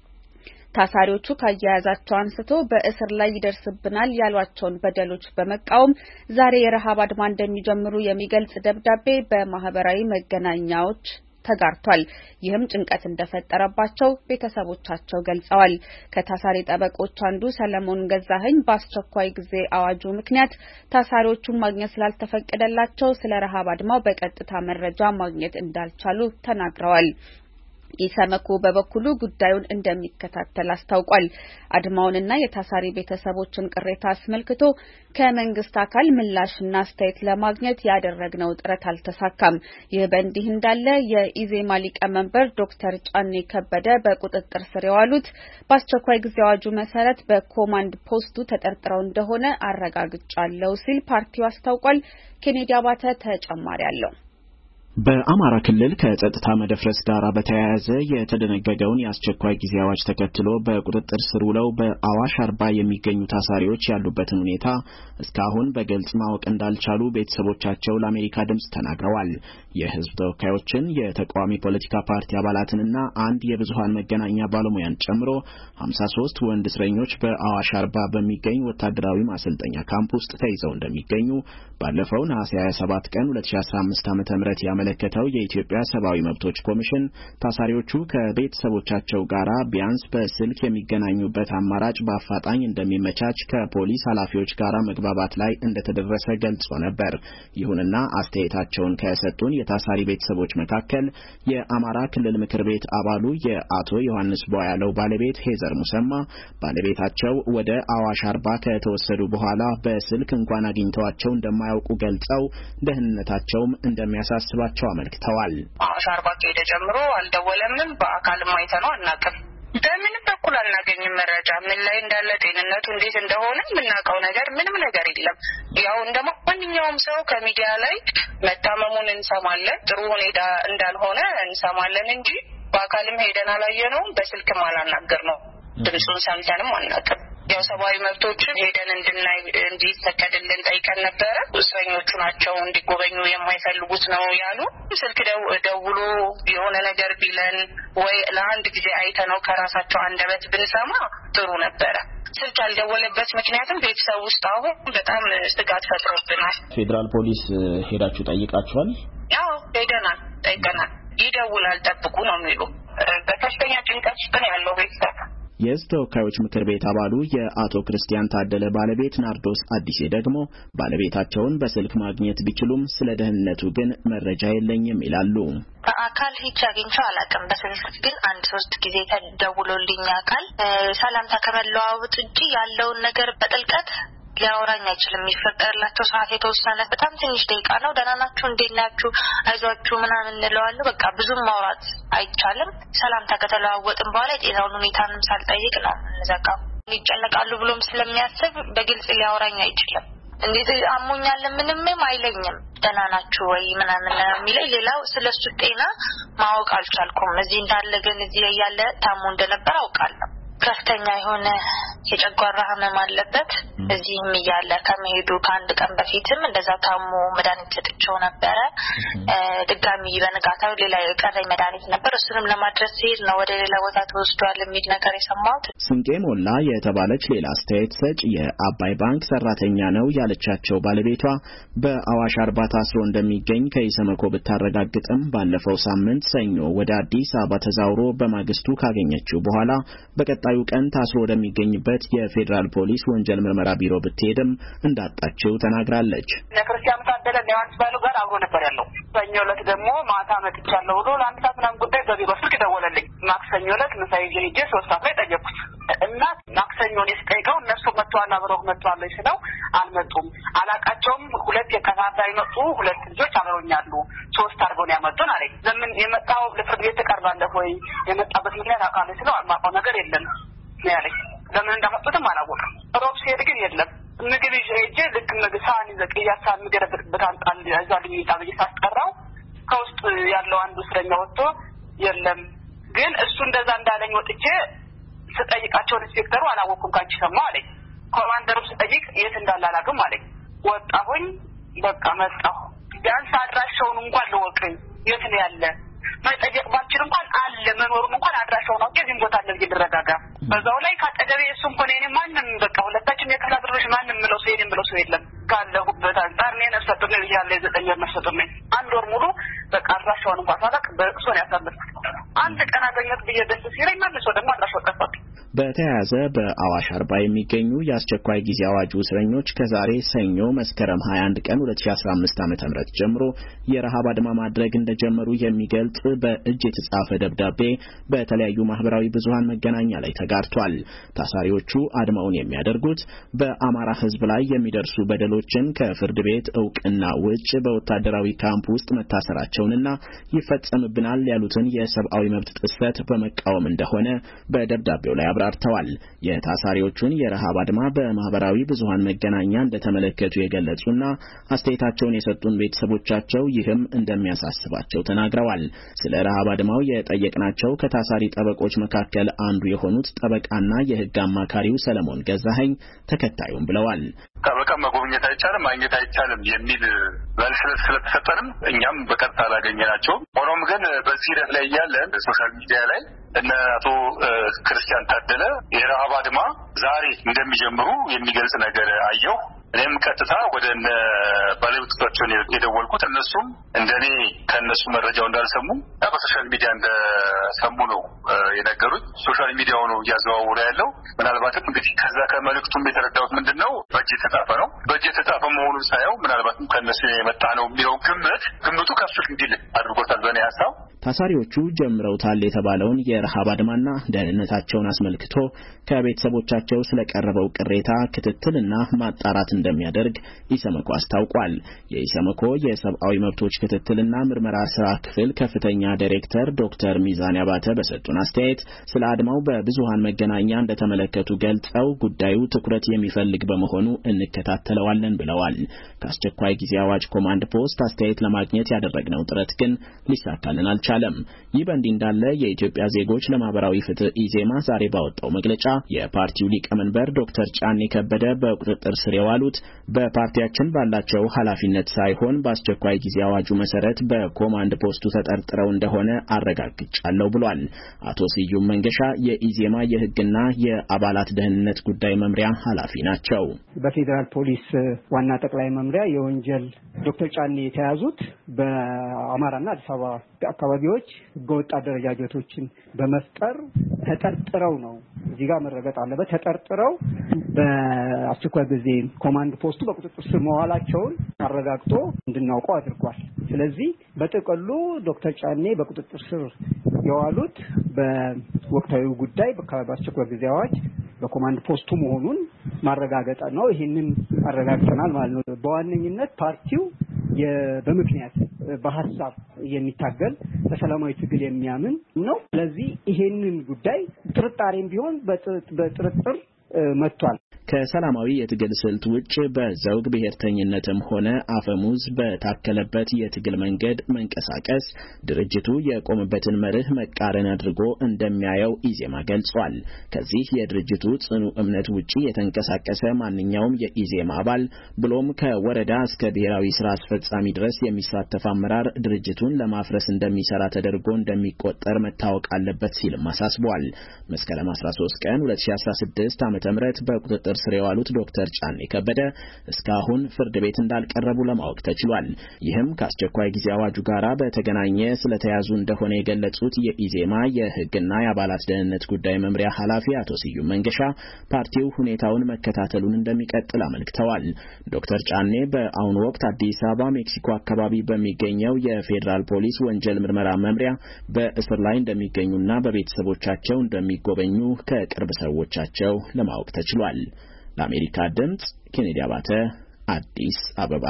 ታሳሪዎቹ ካያያዛቸው አንስቶ በእስር ላይ ይደርስብናል ያሏቸውን በደሎች በመቃወም ዛሬ የረሃብ አድማ እንደሚጀምሩ የሚገልጽ ደብዳቤ በማህበራዊ መገናኛዎች ተጋርቷል። ይህም ጭንቀት እንደፈጠረባቸው ቤተሰቦቻቸው ገልጸዋል። ከታሳሪ ጠበቆች አንዱ ሰለሞን ገዛኸኝ በአስቸኳይ ጊዜ አዋጁ ምክንያት ታሳሪዎቹን ማግኘት ስላልተፈቀደላቸው ስለ ረሃብ አድማው በቀጥታ መረጃ ማግኘት እንዳልቻሉ ተናግረዋል። ኢሰመኮ በበኩሉ ጉዳዩን እንደሚከታተል አስታውቋል። አድማውንና የታሳሪ ቤተሰቦችን ቅሬታ አስመልክቶ ከመንግስት አካል ምላሽና አስተያየት ለማግኘት ያደረግነው ጥረት አልተሳካም። ይህ በእንዲህ እንዳለ የኢዜማ ሊቀመንበር ዶክተር ጫኔ ከበደ በቁጥጥር ስር የዋሉት በአስቸኳይ ጊዜ አዋጁ መሰረት በኮማንድ ፖስቱ ተጠርጥረው እንደሆነ አረጋግጫለሁ ሲል ፓርቲው አስታውቋል። ኬኔዲ አባተ ተጨማሪ አለው። በአማራ ክልል ከጸጥታ መደፍረስ ጋር በተያያዘ የተደነገገውን የአስቸኳይ ጊዜ አዋጅ ተከትሎ በቁጥጥር ስር ውለው በአዋሽ አርባ የሚገኙ ታሳሪዎች ያሉበትን ሁኔታ እስካሁን በግልጽ ማወቅ እንዳልቻሉ ቤተሰቦቻቸው ለአሜሪካ ድምጽ ተናግረዋል። የህዝብ ተወካዮችን፣ የተቃዋሚ ፖለቲካ ፓርቲ አባላትንና አንድ የብዙሃን መገናኛ ባለሙያን ጨምሮ 53 ወንድ እስረኞች በአዋሽ አርባ በሚገኝ ወታደራዊ ማሰልጠኛ ካምፕ ውስጥ ተይዘው እንደሚገኙ ባለፈው ነሐሴ 27 ቀን 2015 ዓ.ም ያመለከተው የኢትዮጵያ ሰብአዊ መብቶች ኮሚሽን ታሳሪዎቹ ከቤተሰቦቻቸው ጋር ቢያንስ በስልክ የሚገናኙበት አማራጭ በአፋጣኝ እንደሚመቻች ከፖሊስ ኃላፊዎች ጋር መግባባት ላይ እንደተደረሰ ገልጾ ነበር። ይሁንና አስተያየታቸውን ከሰጡን የታሳሪ ቤተሰቦች መካከል የአማራ ክልል ምክር ቤት አባሉ የአቶ ዮሐንስ ቧያለው ባለቤት ሄዘር ሙሰማ ባለቤታቸው ወደ አዋሽ አርባ ከተወሰዱ በኋላ በስልክ እንኳን አግኝተዋቸው እንደማያውቁ ገልጸው ደህንነታቸውም እንደሚያሳስባቸው አመልክተዋል። አዋሽ አርባ ከሄደ ጀምሮ አልደወለምም፣ በአካልም አይተነው አናውቅም። በምንም በኩል አናገኝም መረጃ ምን ላይ እንዳለ ጤንነቱ እንዴት እንደሆነ የምናውቀው ነገር ምንም ነገር የለም። ያው እንደማንኛውም ሰው ከሚዲያ ላይ መታመሙን እንሰማለን፣ ጥሩ ሁኔታ እንዳልሆነ እንሰማለን እንጂ በአካልም ሄደን አላየነውም፣ በስልክም አላናገርነው፣ ድምፁን ሰምተንም አናውቅም። ያው ሰብአዊ መብቶችን ሄደን እንድናይ እንዲፈቀድልን ጠይቀን ነበረ። እስረኞቹ ናቸው እንዲጎበኙ የማይፈልጉት ነው ያሉ። ስልክ ደውሎ የሆነ ነገር ቢለን ወይ ለአንድ ጊዜ አይተነው ከራሳቸው አንደበት ብንሰማ ጥሩ ነበረ። ስልክ ያልደወለበት ምክንያቱም ቤተሰብ ውስጥ አሁን በጣም ስጋት ፈጥሮብናል። ፌዴራል ፖሊስ ሄዳችሁ ጠይቃችኋል? ያው ሄደናል፣ ጠይቀናል። ይደውላል ጠብቁ ነው የሚሉ። በከፍተኛ ጭንቀት ውስጥ ነው ያለው ቤተሰብ። የሕዝብ ተወካዮች ምክር ቤት አባሉ የአቶ ክርስቲያን ታደለ ባለቤት ናርዶስ አዲሴ ደግሞ ባለቤታቸውን በስልክ ማግኘት ቢችሉም ስለ ደህንነቱ ግን መረጃ የለኝም ይላሉ። በአካል ሂጅ አግኝቼው አላውቅም። በስልክ ግን 1-3 ጊዜ ተደውሎልኝ አካል ሰላምታ ከመለዋወጥ እንጂ ያለውን ነገር በጥልቀት ሊያወራኝ አይችልም። የሚፈቀድላቸው ሰዓት የተወሰነ በጣም ትንሽ ደቂቃ ነው። ደህና ናችሁ፣ እንዴት ናችሁ፣ አይዟችሁ ምናምን እንለዋለን። በቃ ብዙም ማውራት አይቻልም። ሰላምታ ከተለዋወጥን በኋላ የጤናውን ሁኔታንም ሳልጠይቅ ነው እንዘጋው። ይጨነቃሉ ብሎም ስለሚያስብ በግልጽ ሊያወራኝ አይችልም። እንዴት አሞኛል ምንም አይለኝም። ደህና ናችሁ ወይ ምናምን የሚለኝ። ሌላው ስለሱ ጤና ማወቅ አልቻልኩም። እዚህ እንዳለ ግን እዚህ ያለ ታሞ እንደነበር አውቃለሁ። ከፍተኛ የሆነ የጨጓራ ህመም አለበት። እዚህም እያለ ከመሄዱ ከአንድ ቀን በፊትም እንደዛ ታሞ መድኃኒት ሰጥቼው ነበረ። ድጋሚ በነጋታው ሌላ የቀረኝ መድኃኒት ነበር። እሱንም ለማድረስ ሲሄድ ነው ወደ ሌላ ቦታ ተወስዷል የሚል ነገር የሰማሁት። ስንቄ ሞላ የተባለች ሌላ አስተያየት ሰጭ የአባይ ባንክ ሰራተኛ ነው ያለቻቸው ባለቤቷ በአዋሽ አርባ ታስሮ እንደሚገኝ ከኢሰመኮ ብታረጋግጥም ባለፈው ሳምንት ሰኞ ወደ አዲስ አበባ ተዛውሮ በማግስቱ ካገኘችው በኋላ በቀጣዩ ቀን ታስሮ ወደሚገኝበት የፌዴራል ፖሊስ ወንጀል ምርመራ ቢሮ ብትሄድም እንዳጣችው ተናግራለች። ለክርስቲያን ታደለ ሊዋንስ ባሉ ጋር አብሮ ነበር ያለው። ሰኞ ዕለት ደግሞ ማታ መጥቻለሁ ብሎ ለአንድ ሰዓት ምናምን ጉዳይ በቢሮ ስልክ ደወለልኝ። ማክሰኞ ዕለት ምሳ ይዤ ሄጄ 3 ሰዓት ላይ ጠየቅኩት እና ማክሰኞን ስጠይቀው እነሱ መጥተዋል አብረው መጥተዋል ስለው አልመጡም፣ አላቃቸውም። ሁለት የከታታይ መጡ፣ ሁለት ልጆች አብረውኛሉ፣ 3 አድርገው ነው ያመጡን አለኝ። ለምን የመጣው ለፍርድ ቤት ተቀርባለህ ወይ የመጣበት ምክንያት አውቃለሁ ስለው አልማውቀው ነገር የለም ነው ያለኝ። ለምን እንዳመጡትም አላወቅም። ሮብ ሲሄድ ግን የለም ምግብ ይዤ ሄጄ ልክ ምግብ ሳህን ዘቅያ ሳህን ምገረብበት አንጣል እዛ ልኝታ ብዬ ሳስጠራው ከውስጥ ያለው አንዱ እስረኛ ወጥቶ የለም ግን እሱ እንደዛ እንዳለኝ ወጥቼ ስጠይቃቸው ኢንስፔክተሩ አላወቅኩም ካንቺ ሰማሁ አለኝ። ኮማንደሩ ስጠይቅ የት እንዳለ አላውቅም አለኝ። ወጣሁኝ በቃ መጣሁ። ቢያንስ አድራሻውን እንኳን ልወቅኝ የት ነው ያለ መጠየቅ ባልችል እንኳን አለ መኖሩን እንኳን አድራሻውን አውቄ እዚህም ቦታ አለ ብዬ ልረጋጋ። በዛው ላይ ካጠገቤ እሱም ሆነ እኔ ማንም በቃ ሁለታችን የክላ ድርሽ ማንም ምለው ሰው የኔም ብለው ሰው የለም። ካለሁበት አንጻር እኔ ነፍሰ ጡር ነኝ ያለ 9 ወር ነፍሰ ጡር ነኝ። 1 ወር ሙሉ በቃ አድራሻውን እንኳን ሳላውቅ በእሱ ነው ያሳለፍኩት። አንድ ቀን አገኘሁት ብዬ ደስ ሲለኝ መልሶ ደግሞ አድራሻው ጠፋብኝ። በተያያዘ በአዋሽ አርባ የሚገኙ የአስቸኳይ ጊዜ አዋጁ እስረኞች ከዛሬ ሰኞ መስከረም 21 ቀን 2015 ዓ.ም ጀምሮ የረሃብ አድማ ማድረግ እንደጀመሩ የሚገልጽ በእጅ የተጻፈ ደብዳቤ በተለያዩ ማህበራዊ ብዙሃን መገናኛ ላይ ተጋርቷል። ታሳሪዎቹ አድማውን የሚያደርጉት በአማራ ሕዝብ ላይ የሚደርሱ በደሎችን ከፍርድ ቤት እውቅና ውጭ በወታደራዊ ካምፕ ውስጥ መታሰራቸውንና ይፈጸምብናል ያሉትን የሰብአዊ መብት ጥሰት በመቃወም እንደሆነ በደብዳቤው ላይ አብራርተዋል። የታሳሪዎቹን የረሃብ አድማ በማህበራዊ ብዙሃን መገናኛ እንደተመለከቱ የገለጹና አስተያየታቸውን የሰጡን ቤተሰቦቻቸው ይህም እንደሚያሳስባቸው ተናግረዋል። ስለ ረሃብ አድማው የጠየቅናቸው ከታሳሪ ጠበቆች መካከል አንዱ የሆኑት ጠበቃና የህግ አማካሪው ሰለሞን ገዛኸኝ ተከታዩም ብለዋል። ጠበቃ መጎብኘት አይቻልም ማግኘት አይቻልም የሚል መልስ ስለተሰጠንም እኛም በቀጥታ አላገኘናቸውም። ሆኖም ግን በዚህ ሂደት ላይ እያለን ሶሻል ሚዲያ ላይ እነ አቶ ክርስቲያን ታደለ የረሃብ አድማ ዛሬ እንደሚጀምሩ የሚገልጽ ነገር አየሁ። እኔም ቀጥታ ወደ እነ ባለቤቶቻቸውን የደወልኩት እነሱም እንደኔ ከነሱ መረጃው እንዳልሰሙ በሶሻል ሚዲያ እንደሰሙ ነው የነገሩት። ሶሻል ሚዲያው ነው እያዘዋወረ ያለው። ምናልባትም እንግዲህ ከዛ ከመልእክቱም የተረዳሁት ምንድነው በእጅ የተጻፈ ነው። በእጅ የተጻፈ መሆኑን ሳየው ምናልባትም ከነሱ የመጣ ነው የሚለው ግምቱ ከፍ እንዲል አድርጎታል በእኔ ሀሳብ። ታሳሪዎቹ ጀምረውታል የተባለውን የረሃብ አድማና ደህንነታቸውን አስመልክቶ ከቤተሰቦቻቸው ስለቀረበው ቅሬታ ክትትልና ማጣራት እንደሚያደርግ ኢሰመኮ አስታውቋል። የኢሰመኮ የሰብአዊ መብቶች ክትትልና ምርመራ ስራ ክፍል ከፍተኛ ዳይሬክተር ዶክተር ሚዛን አባተ በሰጡን አስተያየት ስለ አድማው በብዙሃን መገናኛ እንደተመለከቱ ገልጸው ጉዳዩ ትኩረት የሚፈልግ በመሆኑ እንከታተለዋለን ብለዋል። ከአስቸኳይ ጊዜ አዋጅ ኮማንድ ፖስት አስተያየት ለማግኘት ያደረግነው ጥረት ግን ሊሳካልን አልቻለም። ይህ በእንዲህ እንዳለ የኢትዮጵያ ዜጎች ለማህበራዊ ፍትህ ኢዜማ ዛሬ ባወጣው መግለጫ የፓርቲው ሊቀመንበር ዶክተር ጫኔ ከበደ በቁጥጥር ስር የዋሉት በፓርቲያችን ባላቸው ኃላፊነት ሳይሆን በአስቸኳይ ጊዜ አዋጁ መሰረት በኮማንድ ፖስቱ ተጠርጥረው እንደሆነ አረጋግጫለሁ ብሏል። አቶ ስዩም መንገሻ የኢዜማ የህግና የአባላት ደህንነት ጉዳይ መምሪያ ኃላፊ ናቸው። በፌዴራል ፖሊስ ዋና ጠቅላይ መምሪያ የወንጀል ዶክተር ጫኔ የተያዙት በአማራና አዲስ አበባ አካባቢዎች ህገወጥ አደረጃጀቶችን በመፍጠር ተጠርጥረው ነው። እዚህ ጋር መረጋገጥ አለበት። ተጠርጥረው በአስቸኳይ ጊዜ ኮማንድ ፖስቱ በቁጥጥር ስር መዋላቸውን አረጋግጦ እንድናውቀው አድርጓል። ስለዚህ በጥቅሉ ዶክተር ጫኔ በቁጥጥር ስር የዋሉት በወቅታዊ ጉዳይ በአስቸኳይ ጊዜ አዋጅ በኮማንድ ፖስቱ መሆኑን ማረጋገጥ ነው። ይሄንን አረጋግጠናል ማለት ነው። በዋነኝነት ፓርቲው በምክንያት በሐሳብ የሚታገል በሰላማዊ ትግል የሚያምን ነው። ስለዚህ ይሄንን ጉዳይ ጥርጣሬም ቢሆን በጥርጥር መጥቷል። ከሰላማዊ የትግል ስልት ውጭ በዘውግ ብሔርተኝነትም ሆነ አፈሙዝ በታከለበት የትግል መንገድ መንቀሳቀስ ድርጅቱ የቆመበትን መርህ መቃረን አድርጎ እንደሚያየው ኢዜማ ገልጿል። ከዚህ የድርጅቱ ጽኑ እምነት ውጪ የተንቀሳቀሰ ማንኛውም የኢዜማ አባል ብሎም ከወረዳ እስከ ብሔራዊ ስራ አስፈጻሚ ድረስ የሚሳተፍ አመራር ድርጅቱን ለማፍረስ እንደሚሰራ ተደርጎ እንደሚቆጠር መታወቅ አለበት ሲልም አሳስቧል። መስከረም 13 ቀን 2016 ዓ.ም በቁጥጥር ስር የዋሉት ዶክተር ጫኔ ከበደ እስካሁን ፍርድ ቤት እንዳልቀረቡ ለማወቅ ተችሏል። ይህም ከአስቸኳይ ጊዜ አዋጁ ጋር በተገናኘ ስለተያዙ እንደሆነ የገለጹት የኢዜማ የሕግና የአባላት ደህንነት ጉዳይ መምሪያ ኃላፊ አቶ ስዩም መንገሻ ፓርቲው ሁኔታውን መከታተሉን እንደሚቀጥል አመልክተዋል። ዶክተር ጫኔ በአሁኑ ወቅት አዲስ አበባ ሜክሲኮ አካባቢ በሚገኘው የፌዴራል ፖሊስ ወንጀል ምርመራ መምሪያ በእስር ላይ እንደሚገኙና በቤተሰቦቻቸው እንደሚጎበኙ ከቅርብ ሰዎቻቸው ለማወቅ ተችሏል። ለአሜሪካ ድምጽ ኬኔዲ አባተ አዲስ አበባ።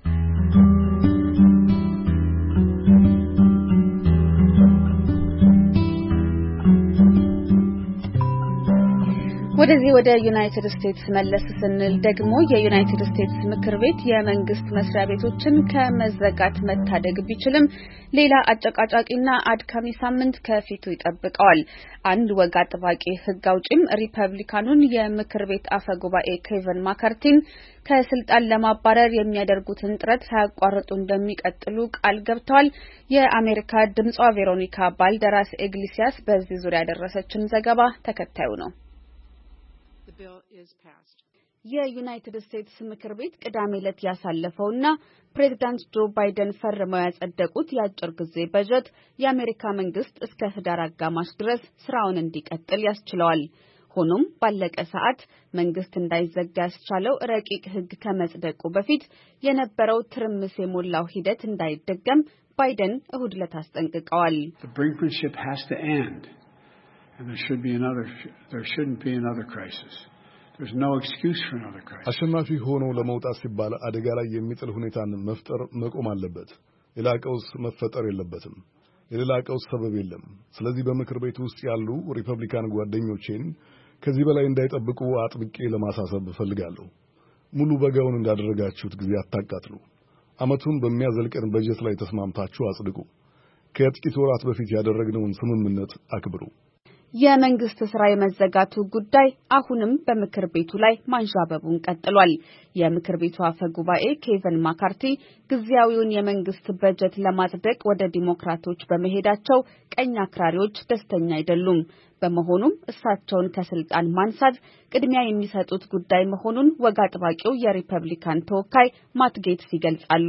ወደዚህ ወደ ዩናይትድ ስቴትስ መለስ ስንል ደግሞ የዩናይትድ ስቴትስ ምክር ቤት የመንግስት መስሪያ ቤቶችን ከመዘጋት መታደግ ቢችልም ሌላ አጨቃጫቂና አድካሚ ሳምንት ከፊቱ ይጠብቀዋል። አንድ ወግ አጥባቂ ሕግ አውጪም ሪፐብሊካኑን የምክር ቤት አፈ ጉባኤ ኬቨን ማካርቲን ከስልጣን ለማባረር የሚያደርጉትን ጥረት ሳያቋርጡ እንደሚቀጥሉ ቃል ገብተዋል። የአሜሪካ ድምጿ ቬሮኒካ ባልደራስ ኢግሊሲያስ በዚህ ዙሪያ ያደረሰችን ዘገባ ተከታዩ ነው። የዩናይትድ ስቴትስ ምክር ቤት ቅዳሜ ዕለት ያሳለፈውና ፕሬዝዳንት ጆ ባይደን ፈርመው ያጸደቁት የአጭር ጊዜ በጀት የአሜሪካ መንግስት እስከ ህዳር አጋማሽ ድረስ ስራውን እንዲቀጥል ያስችለዋል። ሆኖም ባለቀ ሰዓት መንግስት እንዳይዘጋ ያስቻለው ረቂቅ ህግ ከመጽደቁ በፊት የነበረው ትርምስ የሞላው ሂደት እንዳይደገም ባይደን እሁድ ዕለት አስጠንቅቀዋል። አሸናፊ ሆኖ ለመውጣት ሲባል አደጋ ላይ የሚጥል ሁኔታን መፍጠር መቆም አለበት። ሌላ ቀውስ መፈጠር የለበትም። የሌላ ቀውስ ሰበብ የለም። ስለዚህ በምክር ቤት ውስጥ ያሉ ሪፐብሊካን ጓደኞቼን ከዚህ በላይ እንዳይጠብቁ አጥብቄ ለማሳሰብ እፈልጋለሁ። ሙሉ በጋውን እንዳደረጋችሁት ጊዜ አታቃጥሉ። ዓመቱን በሚያዘልቀን በጀት ላይ ተስማምታችሁ አጽድቁ። ከጥቂት ወራት በፊት ያደረግነውን ስምምነት አክብሩ። የመንግስት ስራ የመዘጋቱ ጉዳይ አሁንም በምክር ቤቱ ላይ ማንዣበቡን ቀጥሏል። የምክር ቤቱ አፈ ጉባኤ ኬቨን ማካርቲ ጊዜያዊውን የመንግስት በጀት ለማጽደቅ ወደ ዲሞክራቶች በመሄዳቸው ቀኝ አክራሪዎች ደስተኛ አይደሉም። በመሆኑም እሳቸውን ከስልጣን ማንሳት ቅድሚያ የሚሰጡት ጉዳይ መሆኑን ወግ አጥባቂው የሪፐብሊካን ተወካይ ማት ጌትስ ይገልጻሉ።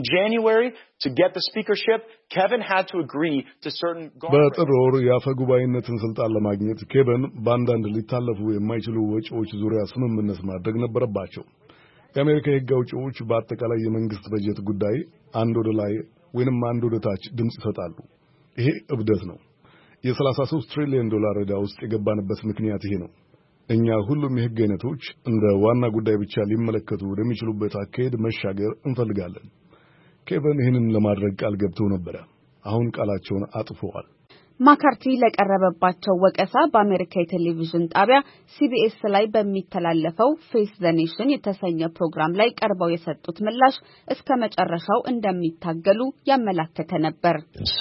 በጥር ወር የአፈ ጉባኤነትን ስልጣን ለማግኘት ኬቨን በአንዳንድ ሊታለፉ የማይችሉ ወጪዎች ዙሪያ ስምምነት ማድረግ ነበረባቸው። የአሜሪካ የሕግ አውጪዎች በአጠቃላይ የመንግስት በጀት ጉዳይ አንድ ወደ ላይ ወይንም አንድ ወደ ታች ድምጽ ይሰጣሉ። ይሄ እብደት ነው። የ$33 ትሪሊዮን ዕዳ ውስጥ የገባንበት ምክንያት ይሄ ነው። እኛ ሁሉም የሕግ አይነቶች እንደ ዋና ጉዳይ ብቻ ሊመለከቱ ወደሚችሉበት አካሄድ መሻገር እንፈልጋለን። ኬቨን ይህንን ለማድረግ ቃል ገብተው ነበረ። አሁን ቃላቸውን አጥፈዋል። ማካርቲ ለቀረበባቸው ወቀሳ በአሜሪካ የቴሌቪዥን ጣቢያ ሲቢኤስ ላይ በሚተላለፈው ፌስ ዘ ኔሽን የተሰኘ ፕሮግራም ላይ ቀርበው የሰጡት ምላሽ እስከ መጨረሻው እንደሚታገሉ ያመላከተ ነበር።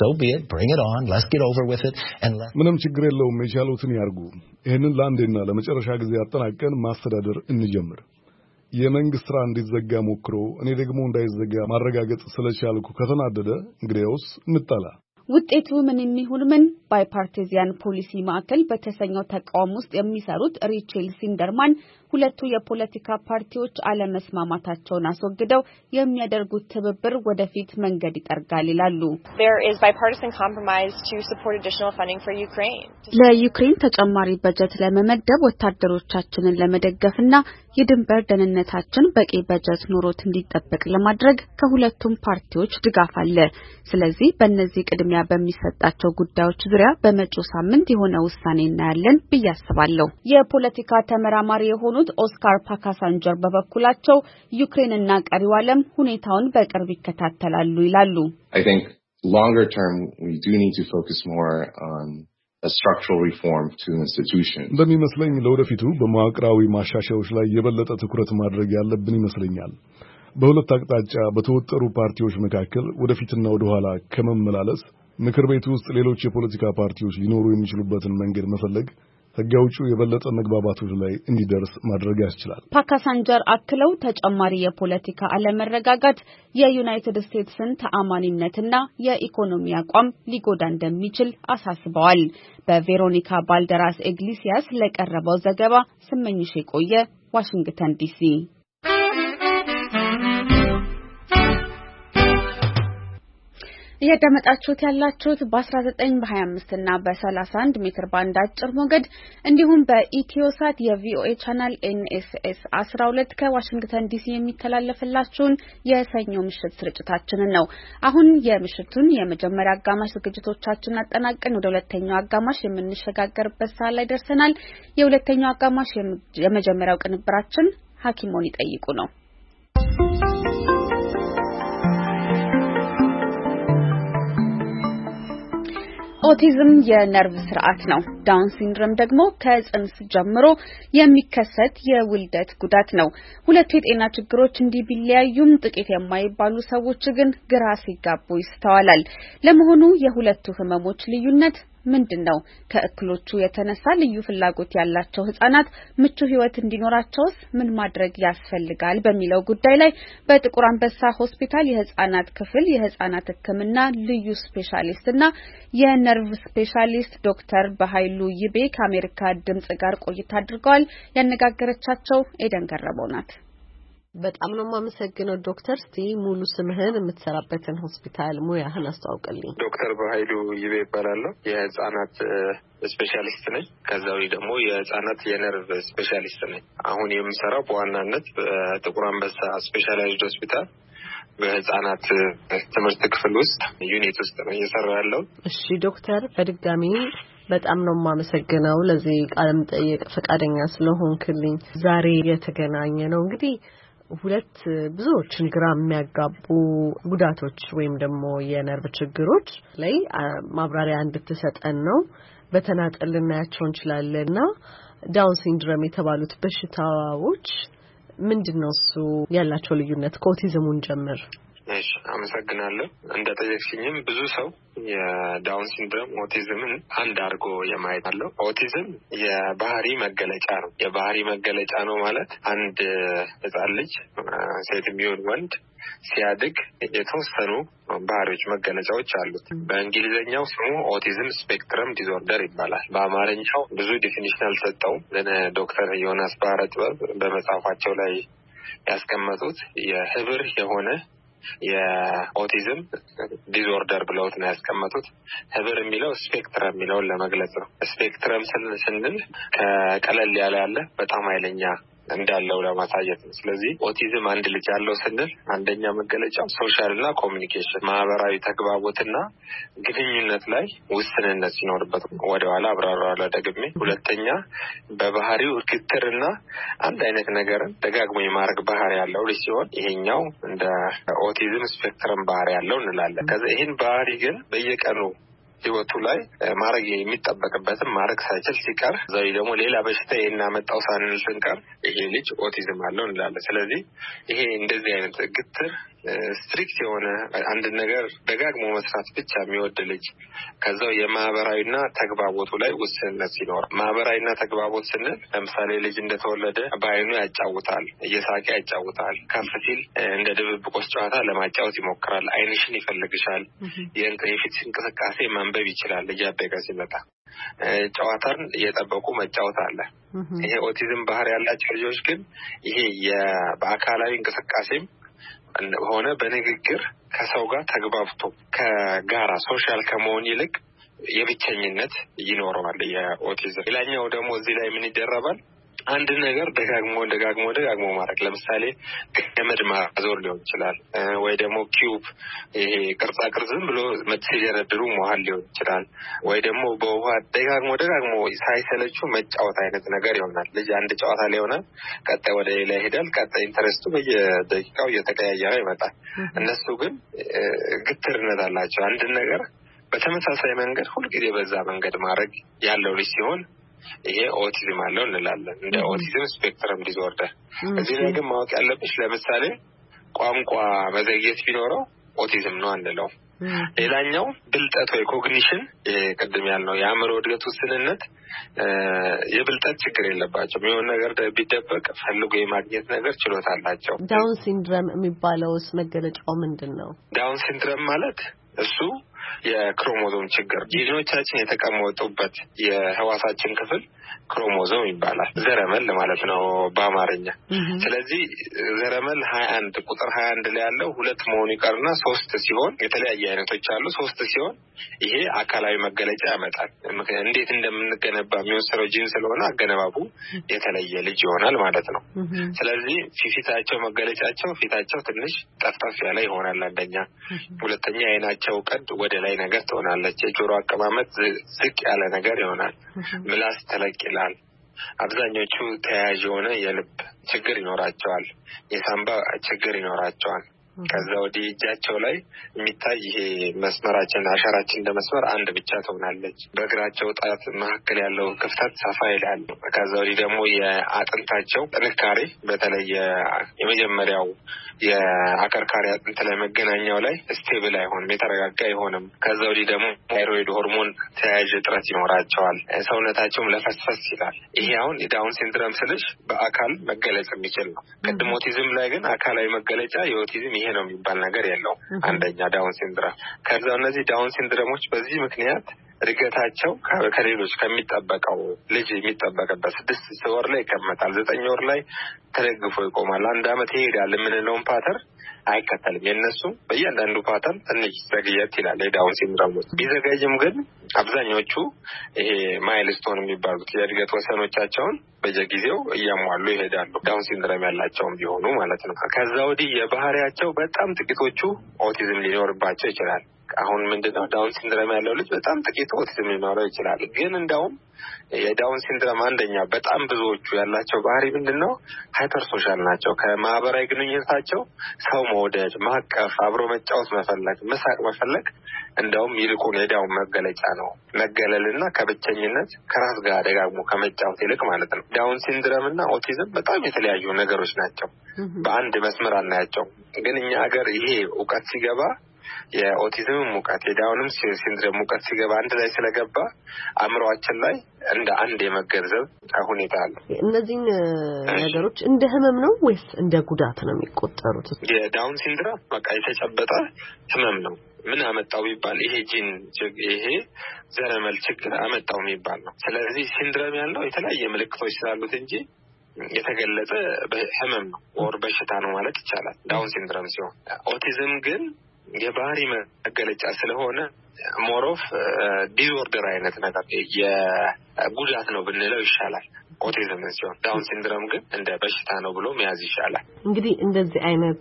ምንም ችግር የለውም፣ የቻሉትን ያርጉ። ይህንን ለአንዴና ለመጨረሻ ጊዜ አጠናቀን ማስተዳደር እንጀምር። የመንግስት ስራ እንዲዘጋ ሞክሮ እኔ ደግሞ እንዳይዘጋ ማረጋገጥ ስለቻልኩ ከተናደደ እንግዲያውስ እንጣላ። ውጤቱ ምን የሚሆን ምን ባይፓርቲዚያን ፖሊሲ ማዕከል በተሰኘው ተቋም ውስጥ የሚሰሩት ሪቼል ሲንደርማን ሁለቱ የፖለቲካ ፓርቲዎች አለመስማማታቸውን አስወግደው የሚያደርጉት ትብብር ወደፊት መንገድ ይጠርጋል ይላሉ። ለዩክሬን ተጨማሪ በጀት ለመመደብ ወታደሮቻችንን ለመደገፍና የድንበር ደህንነታችን በቂ በጀት ኖሮት እንዲጠበቅ ለማድረግ ከሁለቱም ፓርቲዎች ድጋፍ አለ። ስለዚህ በእነዚህ ቅድሚያ በሚሰጣቸው ጉዳዮች ዙሪያ በመጪው ሳምንት የሆነ ውሳኔ እናያለን ብዬ አስባለሁ። የፖለቲካ ተመራማሪ የሆኑት ኦስካር ፓካሳንጀር በበኩላቸው ዩክሬንና ቀሪው ዓለም ሁኔታውን በቅርብ ይከታተላሉ ይላሉ። longer term, we do need to focus more on a structural reform to institutions. እንደሚመስለኝ ለወደፊቱ በመዋቅራዊ ማሻሻያዎች ላይ የበለጠ ትኩረት ማድረግ ያለብን ይመስለኛል። በሁለት አቅጣጫ በተወጠሩ ፓርቲዎች መካከል ወደፊትና ወደ ኋላ ከመመላለስ ምክር ቤቱ ውስጥ ሌሎች የፖለቲካ ፓርቲዎች ሊኖሩ የሚችሉበትን መንገድ መፈለግ ሕግ አውጪው የበለጠ መግባባቶች ላይ እንዲደርስ ማድረግ ያስችላል። ፓካሳንጀር አክለው ተጨማሪ የፖለቲካ አለመረጋጋት የዩናይትድ ስቴትስን ተአማኒነትና የኢኮኖሚ አቋም ሊጎዳ እንደሚችል አሳስበዋል። በቬሮኒካ ባልደራስ ኢግሊሲያስ ለቀረበው ዘገባ ስመኝሽ የቆየ ዋሽንግተን ዲሲ። እያዳመጣችሁት ያላችሁት በ19 በ25 እና በ31 ሜትር ባንድ አጭር ሞገድ እንዲሁም በኢትዮሳት የቪኦኤ ቻናል NSS 12 ከዋሽንግተን ዲሲ የሚተላለፍላችሁን የሰኞ ምሽት ስርጭታችንን ነው። አሁን የምሽቱን የመጀመሪያ አጋማሽ ዝግጅቶቻችንን አጠናቀን ወደ ሁለተኛው አጋማሽ የምንሸጋገርበት ሰዓት ላይ ደርሰናል። የሁለተኛው አጋማሽ የመጀመሪያው ቅንብራችን ሐኪሞን ይጠይቁ ነው። ኦቲዝም የነርቭ ስርዓት ነው። ዳውን ሲንድሮም ደግሞ ከጽንስ ጀምሮ የሚከሰት የውልደት ጉዳት ነው። ሁለቱ የጤና ችግሮች እንዲህ ቢለያዩም ጥቂት የማይባሉ ሰዎች ግን ግራ ሲጋቡ ይስተዋላል። ለመሆኑ የሁለቱ ህመሞች ልዩነት ምንድነው? ከእክሎቹ የተነሳ ልዩ ፍላጎት ያላቸው ህጻናት ምቹ ህይወት እንዲኖራቸውስ ምን ማድረግ ያስፈልጋል? በሚለው ጉዳይ ላይ በጥቁር አንበሳ ሆስፒታል የህጻናት ክፍል የህጻናት ሕክምና ልዩ ስፔሻሊስትና የነርቭ ስፔሻሊስት ዶክተር በኃይሉ ይቤ ከአሜሪካ ድምጽ ጋር ቆይታ አድርገዋል። ያነጋገረቻቸው ኤደን ገረመው ናት። በጣም ነው የማመሰግነው ዶክተር። እስቲ ሙሉ ስምህን የምትሰራበትን ሆስፒታል ሙያህን አስተዋውቅልኝ። ዶክተር በኃይሉ ይቤ እባላለሁ። የህጻናት ስፔሻሊስት ነኝ። ከዛው ደግሞ የህጻናት የነርቭ ስፔሻሊስት ነኝ። አሁን የምሰራው በዋናነት በጥቁር አንበሳ ስፔሻላይዝድ ሆስፒታል በህጻናት ትምህርት ክፍል ውስጥ ዩኒት ውስጥ ነው እየሰራው ያለው። እሺ ዶክተር፣ በድጋሚ በጣም ነው የማመሰግነው ለዚህ ቃለ መጠይቅ ፈቃደኛ ስለሆንክልኝ። ዛሬ የተገናኘ ነው እንግዲህ ሁለት ብዙዎችን ግራ የሚያጋቡ ጉዳቶች ወይም ደግሞ የነርቭ ችግሮች ላይ ማብራሪያ እንድትሰጠን ነው። በተናጠል ልናያቸው እንችላለንና ዳውን ሲንድሮም የተባሉት በሽታዎች ምንድነው እሱ ያላቸው ልዩነት? ከኦቲዝሙን ጀምር። እሺ አመሰግናለሁ። እንደጠየቅሽኝም ብዙ ሰው የዳውን ሲንድሮም ኦቲዝምን አንድ አድርጎ የማየት አለው። ኦቲዝም የባህሪ መገለጫ ነው። የባህሪ መገለጫ ነው ማለት አንድ ህጻን ልጅ ሴትም ይሁን ወንድ ሲያድግ የተወሰኑ ባህሪዎች መገለጫዎች አሉት። በእንግሊዘኛው ስሙ ኦቲዝም ስፔክትረም ዲስኦርደር ይባላል። በአማርኛው ብዙ ዲፊኒሽን አልሰጠውም። ዶክተር ዮናስ ባህረ ጥበብ በመጽሐፋቸው ላይ ያስቀመጡት የህብር የሆነ የኦቲዝም ዲስኦርደር ብለውት ነው ያስቀመጡት። ህብር የሚለው ስፔክትረም የሚለውን ለመግለጽ ነው። ስፔክትረም ስንል ከቀለል ያለ በጣም ኃይለኛ እንዳለው ለማሳየት ነው። ስለዚህ ኦቲዝም አንድ ልጅ ያለው ስንል አንደኛ መገለጫው ሶሻልና ኮሚኒኬሽን ማህበራዊ ተግባቦትና ግንኙነት ላይ ውስንነት ሲኖርበት ወደኋላ አብራራለሁ ደግሜ። ሁለተኛ በባህሪው ግትርና አንድ አይነት ነገርን ደጋግሞ የማድረግ ባህሪ ያለው ልጅ ሲሆን ይሄኛው እንደ ኦቲዝም ስፔክትረም ባህሪ ያለው እንላለን። ከዛ ይሄን ባህሪ ግን በየቀኑ ህይወቱ ላይ ማድረግ የሚጠበቅበትም ማድረግ ሳይችል ሲቀር ዘይ ደግሞ ሌላ በሽታ የናመጣው ሳንል ስንቀር ይሄ ልጅ ኦቲዝም አለው እንላለን። ስለዚህ ይሄ እንደዚህ አይነት ግትር ስትሪክት የሆነ አንድ ነገር ደጋግሞ መስራት ብቻ የሚወድ ልጅ ከዛው የማህበራዊና ተግባቦቱ ላይ ውስንነት ሲኖር፣ ማህበራዊና ተግባቦት ስንል ለምሳሌ ልጅ እንደተወለደ በአይኑ ያጫውታል፣ እየሳቀ ያጫውታል፣ ከፍ ሲል እንደ ድብብቆች ጨዋታ ለማጫወት ይሞክራል፣ አይንሽን ይፈልግሻል፣ የፊት እንቅስቃሴ ማንበብ ይችላል። እያደገ ሲመጣ ጨዋታን እየጠበቁ መጫወት አለ። ይሄ ኦቲዝም ባህሪ ያላቸው ልጆች ግን ይሄ በአካላዊ እንቅስቃሴም ሆነ በንግግር ከሰው ጋር ተግባብቶ ከጋራ ሶሻል ከመሆን ይልቅ የብቸኝነት ይኖረዋል የኦቲዝም። ሌላኛው ደግሞ እዚህ ላይ ምን ይደረባል? አንድ ነገር ደጋግሞ ማድረግ። ለምሳሌ ገመድ ማዞር ሊሆን ይችላል፣ ወይ ደግሞ ኪዩብ ይሄ ቅርጻ ቅርጽ ዝም ብሎ ሲደረድሩ መዋል ሊሆን ይችላል፣ ወይ ደግሞ በውሃ ደጋግሞ ሳይሰለቹ መጫወት አይነት ነገር ይሆናል። ልጅ አንድ ጨዋታ ላይ ሆነ ቀጣይ ወደ ሌላ ይሄዳል። ቀጣይ ኢንተረስቱ በየደቂቃው እየተቀያየረ ይመጣል። እነሱ ግን ግትርነት አላቸው። አንድ ነገር በተመሳሳይ መንገድ ሁልጊዜ በዛ መንገድ ማድረግ ያለው ልጅ ሲሆን ይሄ ኦቲዝም አለው እንላለን። እንደ ኦቲዝም ስፔክትረም ዲስኦርደር። እዚህ ላይ ግን ማወቅ ያለብሽ ለምሳሌ ቋንቋ መዘግየት ቢኖረው ኦቲዝም ነው አንለው። ሌላኛው ብልጠት ወይ ኮግኒሽን ቅድም ያልነው የአእምሮ እድገት ውስንነት የብልጠት ችግር የለባቸው። የሆነ ነገር ቢደበቅ ፈልጎ የማግኘት ነገር ችሎታ አላቸው። ዳውን ሲንድሮም የሚባለውስ መገለጫው ምንድነው? ዳውን ሲንድሮም ማለት እሱ የክሮሞዞም ችግር ጂኖቻችን የተቀመጡበት የህዋሳችን ክፍል ክሮሞዞም ይባላል። ዘረመል ማለት ነው በአማርኛ። ስለዚህ ዘረመል 21 ቁጥር 21 ላይ ያለው 2 መሆኑ ይቀርና 3 ሲሆን የተለያየ አይነቶች አሉ። 3 ሲሆን ይሄ አካላዊ መገለጫ ያመጣል። እንዴት እንደምንገነባ የሚወስነው ጂን ስለሆነ አገነባቡ የተለየ ልጅ ይሆናል ማለት ነው። ስለዚህ ፊታቸው መገለጫቸው ፊታቸው ትንሽ ጠፍጣፍ ያለ ይሆናል አንደኛ። ሁለተኛ አይናቸው ቀድ ወደ ላይ ነገር ትሆናለች። የጆሮ አቀማመጥ ዝቅ ያለ ነገር ይሆናል። ምላስ ተለቅ ይላል። አብዛኞቹ ተያያዥ የሆነ የልብ ችግር ይኖራቸዋል። የሳምባ ችግር ይኖራቸዋል። ከዛ ወዲህ እጃቸው ላይ የሚታይ ይሄ መስመራችን አሻራችን እንደ መስመር አንድ ብቻ ትሆናለች። በእግራቸው ጣት መካከል ያለው ክፍተት ሰፋ ይላል። ከዛ ወዲህ ደግሞ የአጥንታቸው ጥንካሬ በተለይ የመጀመሪያው የአከርካሪ አጥንት ላይ መገናኛው ላይ ስቴብል አይሆንም፣ የተረጋጋ አይሆንም። ከዛ ወዲህ ደግሞ ታይሮይድ ሆርሞን ተያያዥ እጥረት ይኖራቸዋል። ሰውነታቸውም ለፈስፈስ ይላል። ይሄ አሁን የዳውን ሲንድሮም ስልሽ በአካል መገለጽ የሚችል ነው። ቅድም ኦቲዝም ላይ ግን አካላዊ መገለጫ የኦቲዝም ይሄ ነው የሚባል ነገር የለውም። አንደኛ ዳውን ሲንድሮም። ከዛ እነዚህ ዳውን ሲንድሮሞች በዚህ ምክንያት እድገታቸው ከሌሎች ከሚጠበቀው ልጅ የሚጠበቅበት 6 ወር ላይ ይቀመጣል፣ 9 ወር ላይ ተደግፎ ይቆማል፣ 1 ዓመት ይሄዳል የምንለውን ፓተር አይከተልም። የነሱ በእያንዳንዱ ፓተር ትንሽ ዘግየት ይላል። የዳውን ሲንድሮም ቢዘገይም ግን አብዛኞቹ ይሄ ማይልስቶን የሚባሉት የእድገት ወሰኖቻቸውን በየጊዜው እያሟሉ ይሄዳሉ። ዳውን ሲንድሮም ያላቸውም ቢሆኑ ማለት ነው። ከዛ ወዲህ የባህሪያቸው በጣም ጥቂቶቹ ኦቲዝም ሊኖርባቸው ይችላል። አሁን ምንድነው ዳውን ሲንድሮም ያለው ልጅ በጣም ጥቂት ኦቲዝም ሊኖረው ይችላል። ግን እንደውም የዳውን ሲንድሮም አንደኛ በጣም ብዙዎቹ ያላቸው ባህሪ ምንድነው ሃይፐር ሶሻል ናቸው። ከማህበራዊ ግንኙነታቸው ሰው መውደድ፣ ማቀፍ፣ አብሮ መጫወት መፈለግ፣ መሳቅ መፈለግ እንደውም ይልቁን የዳውን መገለጫ ነው። መገለልና ከብቸኝነት ከራስ ጋር ደጋግሞ ከመጫወት ይልቅ ማለት ነው። ዳውን ሲንድሮም እና ኦቲዝም በጣም የተለያዩ ነገሮች ናቸው። በአንድ መስመር አናያቸው። ግን እኛ ሀገር ይሄ እውቀት ሲገባ የኦቲዝም ሙቀት የዳውንም ሲንድሮም ሙቀት ሲገባ አንድ ላይ ስለገባ አእምሮአችን ላይ እንደ አንድ የመገንዘብ ሁኔታ አለ። እነዚህን ነገሮች እንደ ህመም ነው ወይስ እንደ ጉዳት ነው የሚቆጠሩት? የዳውን ሲንድሮም በቃ የተጨበጠ ህመም ነው። ምን አመጣው ቢባል ይሄ ጂን ይሄ ዘረመል ችግር አመጣው የሚባል ነው። ስለዚህ ሲንድሮም ያለው የተለያየ ምልክቶች ስላሉት እንጂ የተገለጸ ህመም ነው ወር በሽታ ነው ማለት ይቻላል ዳውን ሲንድሮም ሲሆን፣ ኦቲዝም ግን የባህሪ መገለጫ ስለሆነ ሞሮፍ ዲስኦርደር አይነት ነገር የጉዳት ነው ብንለው ይሻላል። ኦቲዝም ሲሆን ዳውን ሲንድሮም ግን እንደ በሽታ ነው ብሎ መያዝ ይሻላል። እንግዲህ እንደዚህ አይነት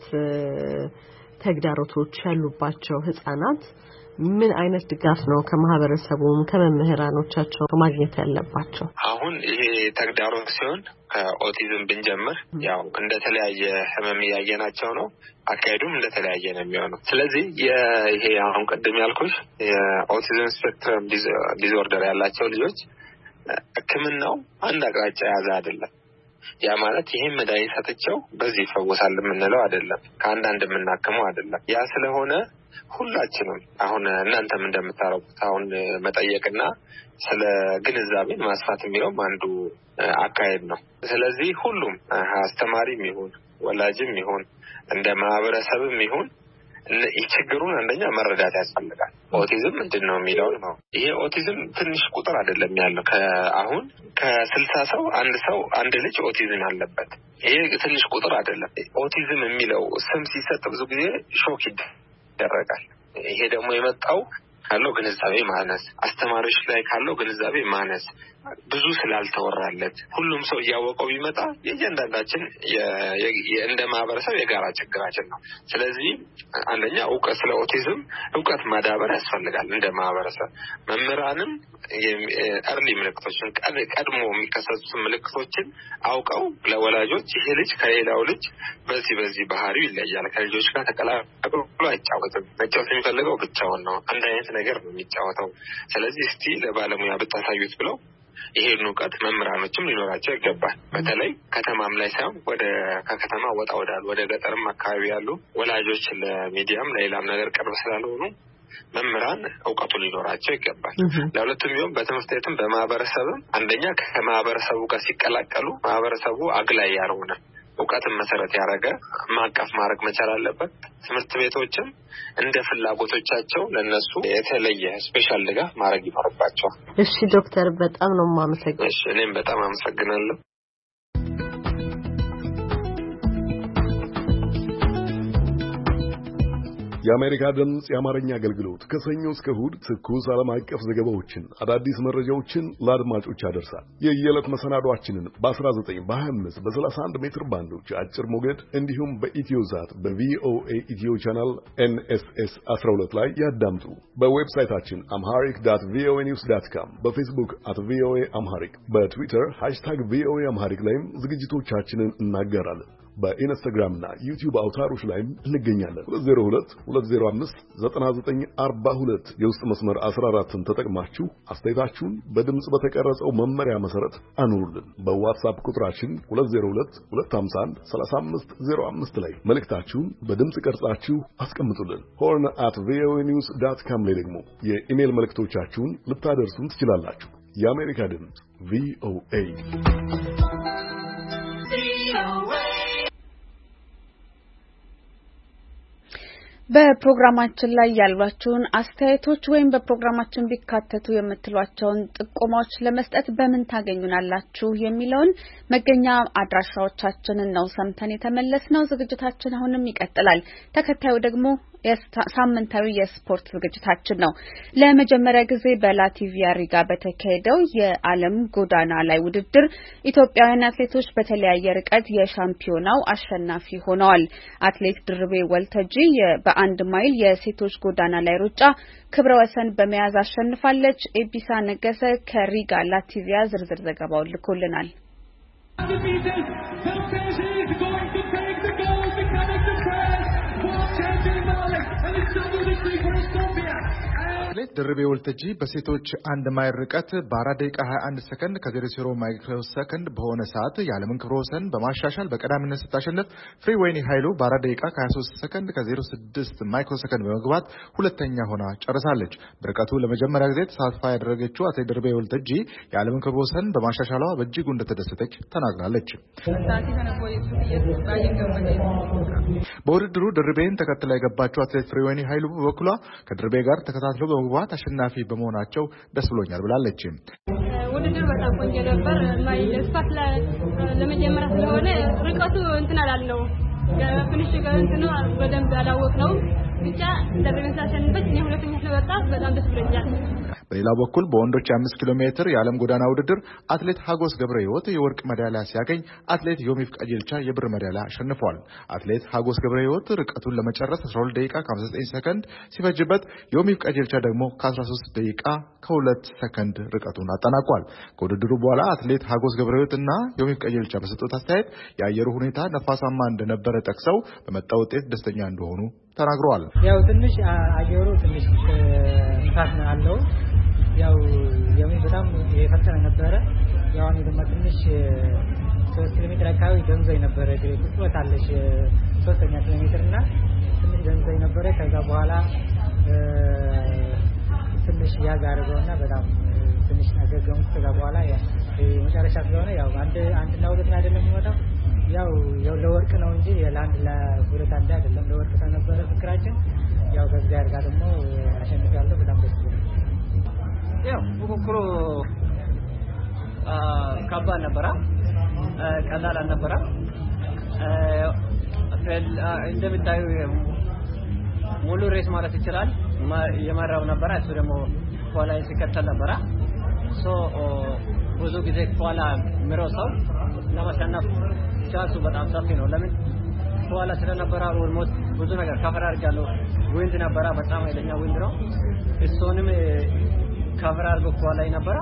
ተግዳሮቶች ያሉባቸው ህጻናት ምን አይነት ድጋፍ ነው ከማህበረሰቡም ከመምህራኖቻቸው ማግኘት ያለባቸው? አሁን ይሄ ተግዳሮት ሲሆን ከኦቲዝም ብንጀምር ያው እንደተለያየ ህመም ያየናቸው ነው። አካሄዱም እንደተለያየ ነው የሚሆነው። ስለዚህ ይሄ አሁን ቀደም ያልኩሽ የኦቲዝም ስፔክትረም ዲስኦርደር ያላቸው ልጆች ህክምናው አንድ አቅጣጫ የያዘ አይደለም። ያ ማለት ይሄን መድኃኒት ሰጥቼው በዚህ ይፈወሳል የምንለው አይደለም። ከአንዳንድ የምናክመው አይደለም። ያ ስለሆነ ሁላችንም አሁን እናንተም እንደምታረጉት አሁን መጠየቅና ስለ ግንዛቤን ማስፋት የሚለውም አንዱ አካሄድ ነው። ስለዚህ ሁሉም አስተማሪም ይሁን ወላጅም ይሁን እንደ ማህበረሰብም ይሁን ችግሩን አንደኛ መረዳት ያስፈልጋል። ኦቲዝም ምንድነው የሚለው ነው። ይሄ ኦቲዝም ትንሽ ቁጥር አይደለም ያለው። አሁን ከ60 ሰው አንድ ልጅ ኦቲዝም አለበት። ይሄ ትንሽ ቁጥር አይደለም። ኦቲዝም የሚለው ስም ሲሰጥ ብዙ ጊዜ ሾክ ይደረጋል። ይሄ ደግሞ የመጣው ካለው ግንዛቤ ማነስ፣ አስተማሪዎች ላይ ካለው ግንዛቤ ማነስ፣ ብዙ ስላልተወራለት ሁሉም ሰው እያወቀው ቢመጣ የእያንዳንዳችን እንደ ማህበረሰብ የጋራ ችግራችን ነው። ስለዚህ አንደኛ እውቀት ስለ ኦቲዝም እውቀት ማዳበር ያስፈልጋል። እንደ ማህበረሰብ መምህራንም እርሊ ምልክቶችን ቀድሞ የሚከሰቱ ምልክቶችን አውቀው ለወላጆች ይሄ ልጅ ከሌላው ልጅ በዚህ ባህሪው ይለያል፣ ከልጆች ጋር ተቀላቅሎ አይጫወትም፣ መጫወት የሚፈልገው ብቻውን ነው፣ አንድ አይነት ነገር ነው የሚጫወተው፣ ስለዚህ እስቲ ለባለሙያ ብታሳዩት ብለው ይሄን እውቀት መምህራኖችም ሊኖራቸው ይገባል። በተለይ ከተማም ላይ ሳይሆን ከከተማ ወጣ ወዳሉ ወደ ገጠርም አካባቢ ያሉ ወላጆች ለሚዲያም ለሌላም ነገር ቅርብ ስላልሆኑ መምህራን እውቀቱ ሊኖራቸው ይገባል። ለሁለቱም ቢሆን በትምህርት ቤትም በማህበረሰብም አንደኛ ከማህበረሰቡ ጋር ሲቀላቀሉ ማህበረሰቡ አግላይ ያልሆነ እውቀትን መሰረት ያደረገ ማቀፍ ማድረግ መቻል አለበት። ትምህርት ቤቶችም እንደ ፍላጎቶቻቸው ለነሱ የተለየ ስፔሻል ድጋፍ ማድረግ ይኖርባቸዋል። እሺ ዶክተር በጣም ነው የማመሰግነው። እሺ እኔም በጣም አመሰግናለሁ። የአሜሪካ ድምጽ የአማርኛ አገልግሎት ከሰኞ እስከ እሑድ ትኩስ ዓለም አቀፍ ዘገባዎችን፣ አዳዲስ መረጃዎችን ለአድማጮች ያደርሳል። የየዕለት መሰናዷችንን በ19 በ25 በ31 ሜትር ባንዶች አጭር ሞገድ እንዲሁም በኢትዮዛት በቪኦኤ ኢትዮ ቻናል NSS 12 ላይ ያዳምጡ። በዌብሳይታችን amharic.voanews.com፣ በፌስቡክ @voa amharic፣ በትዊተር #voa amharic ላይም ዝግጅቶቻችንን እናገራለን። በኢንስታግራምና ዩቲዩብ አውታሮች ላይም እንገኛለን። 202-205-9942 የውስጥ መስመር 14ን ተጠቅማችሁ አስተያየታችሁን በድምጽ በተቀረጸው መመሪያ መሰረት አኑሩልን። በዋትስአፕ ቁጥራችን 202-251-3505 ላይ መልእክታችሁን በድምጽ ቀርጻችሁ አስቀምጡልን። horn@voanews.com ላይ ደግሞ የኢሜል መልእክቶቻችሁን ልታደርሱን ትችላላችሁ። የአሜሪካ ድምጽ VOA በፕሮግራማችን ላይ ያሏችሁን አስተያየቶች ወይም በፕሮግራማችን ቢካተቱ የምትሏቸውን ጥቆማዎች ለመስጠት በምን ታገኙናላችሁ የሚለውን መገኛ አድራሻዎቻችንን ነው ሰምተን የተመለስነው። ዝግጅታችን አሁንም ይቀጥላል። ተከታዩ ደግሞ ሳምንታዊ የስፖርት ዝግጅታችን ነው። ለመጀመሪያ ጊዜ በላቲቪያ ሪጋ በተካሄደው የዓለም ጎዳና ላይ ውድድር ኢትዮጵያውያን አትሌቶች በተለያየ ርቀት የሻምፒዮናው አሸናፊ ሆነዋል። አትሌት ድርቤ ወልተጂ በ1 ማይል የሴቶች ጎዳና ላይ ሩጫ ክብረ ወሰን በመያዝ አሸንፋለች። ኤቢሳ ነገሰ ከሪጋ ላቲቪያ ዝርዝር ዘገባውን ልኮልናል። አትሌት ድርቤ ወልተጂ በሴቶች 1 ማይል ርቀት በ4 ደቂቃ 21 ሰከንድ ከ0.0 ማይክሮ ሰከንድ በሆነ ሰዓት የዓለምን ክብረ ወሰን በማሻሻል በቀዳሚነት ስታሸንፍ፣ ፍሪዌኒ ኃይሉ በ4 ደቂቃ 23 ሰከንድ ከ0.6 ማይክሮ ሰከንድ በመግባት ሁለተኛ ሆና ጨርሳለች። በርቀቱ ለመጀመሪያ ጊዜ ተሳትፋ ያደረገችው አትሌት ድርቤ ወልተጂ የዓለምን ክብረ ወሰን በማሻሻሏ በእጅጉ እንደተደሰተች ተናግራለች። በውድድሩ ድርቤን ተከትላ የገባችው አትሌት ፍሪዌኒ ኃይሉ በበኩሏ ከድርቤ ጋር ተከታትለው በመግባት አሸናፊ በመሆናቸው ደስ ብሎኛል ብላለች። ውድድሩ በጣም ቆንጆ ነበር። ማይለስፋት ለመጀመሪያ ስለሆነ ርቀቱ እንትን አላልነው ፍኒሽ ጋር እንትን በደንብ አላወቅነው ብቻ ለብሬንሳ አሸንፈት እኔ ሁለተኛ ስለወጣ በጣም ደስ ብሎኛል። በሌላ በኩል በወንዶች 5 ኪሎ ሜትር የዓለም ጎዳና ውድድር አትሌት ሀጎስ ገብረ ሕይወት የወርቅ ሜዳሊያ ሲያገኝ አትሌት ዮሚፍ ቀጀልቻ የብር ሜዳሊያ አሸንፏል። አትሌት ሀጎስ ገብረ ሕይወት ርቀቱን ለመጨረስ 12 ደቂቃ ከ59 ሰከንድ ሲፈጅበት ዮሚፍ ቀጀልቻ ደግሞ ከ13 ደቂቃ ከ2 ሰከንድ ርቀቱን አጠናቋል። ከውድድሩ በኋላ አትሌት ሀጎስ ገብረ ሕይወት እና ዮሚፍ ቀጀልቻ በሰጡት አስተያየት የአየሩ ሁኔታ ነፋሳማ እንደነበረ ጠቅሰው በመጣ ውጤት ደስተኛ እንደሆኑ ተናግረዋል። ያው ትንሽ አየሩ ትንሽ ንፋስ አለው። ያው የሚል በጣም የፈተነ ነበረ። ያው እኔ ደግሞ ትንሽ 3 ኪሎ ሜትር አካባቢ ደንዞኝ ነበረ። ቁጥበት አለሽ 3ኛ ኪሎ ሜትር እና ትንሽ ደንዞኝ ነበረ። ከዛ በኋላ ትንሽ ያዝ አድርገውና በጣም ትንሽ አገገምኩ። ከዛ በኋላ ያ መጨረሻ ስለሆነ ያው አንድና ሁለት አይደለም የሚወጣው ያው ለወርቅ ነው እንጂ ለአንድ ለሁለት አንድ አይደለም። ለወርቅ ተነበረ ፍክራችን። ያው ከእግዚአብሔር ጋር ደግሞ አሸንፊያለሁ። በጣም ደስ ይላል። ያው ፉክክሩ ከባድ ነበረ፣ ቀላል አልነበረ። እንደምታዩ ሙሉ ሬስ ማለት ይችላል የመራው ነበረ። እሱ ደግሞ ኋላ ሲከተል ነበረ። ብዙ ጊዜ ከኋላ ምሮሰው ለማሸነፍ ቻንሱ በጣም ሰፊ ነው። ለምን ከኋላ ስለነበረ ኦልሞስት ብዙ ነገር ከፈር አድርጋለሁ። ዊንድ ነበረ፣ በጣም ኃይለኛ ዊንድ ነው። እሱንም ከፈር አድርጎ ከኋላ ነበረ።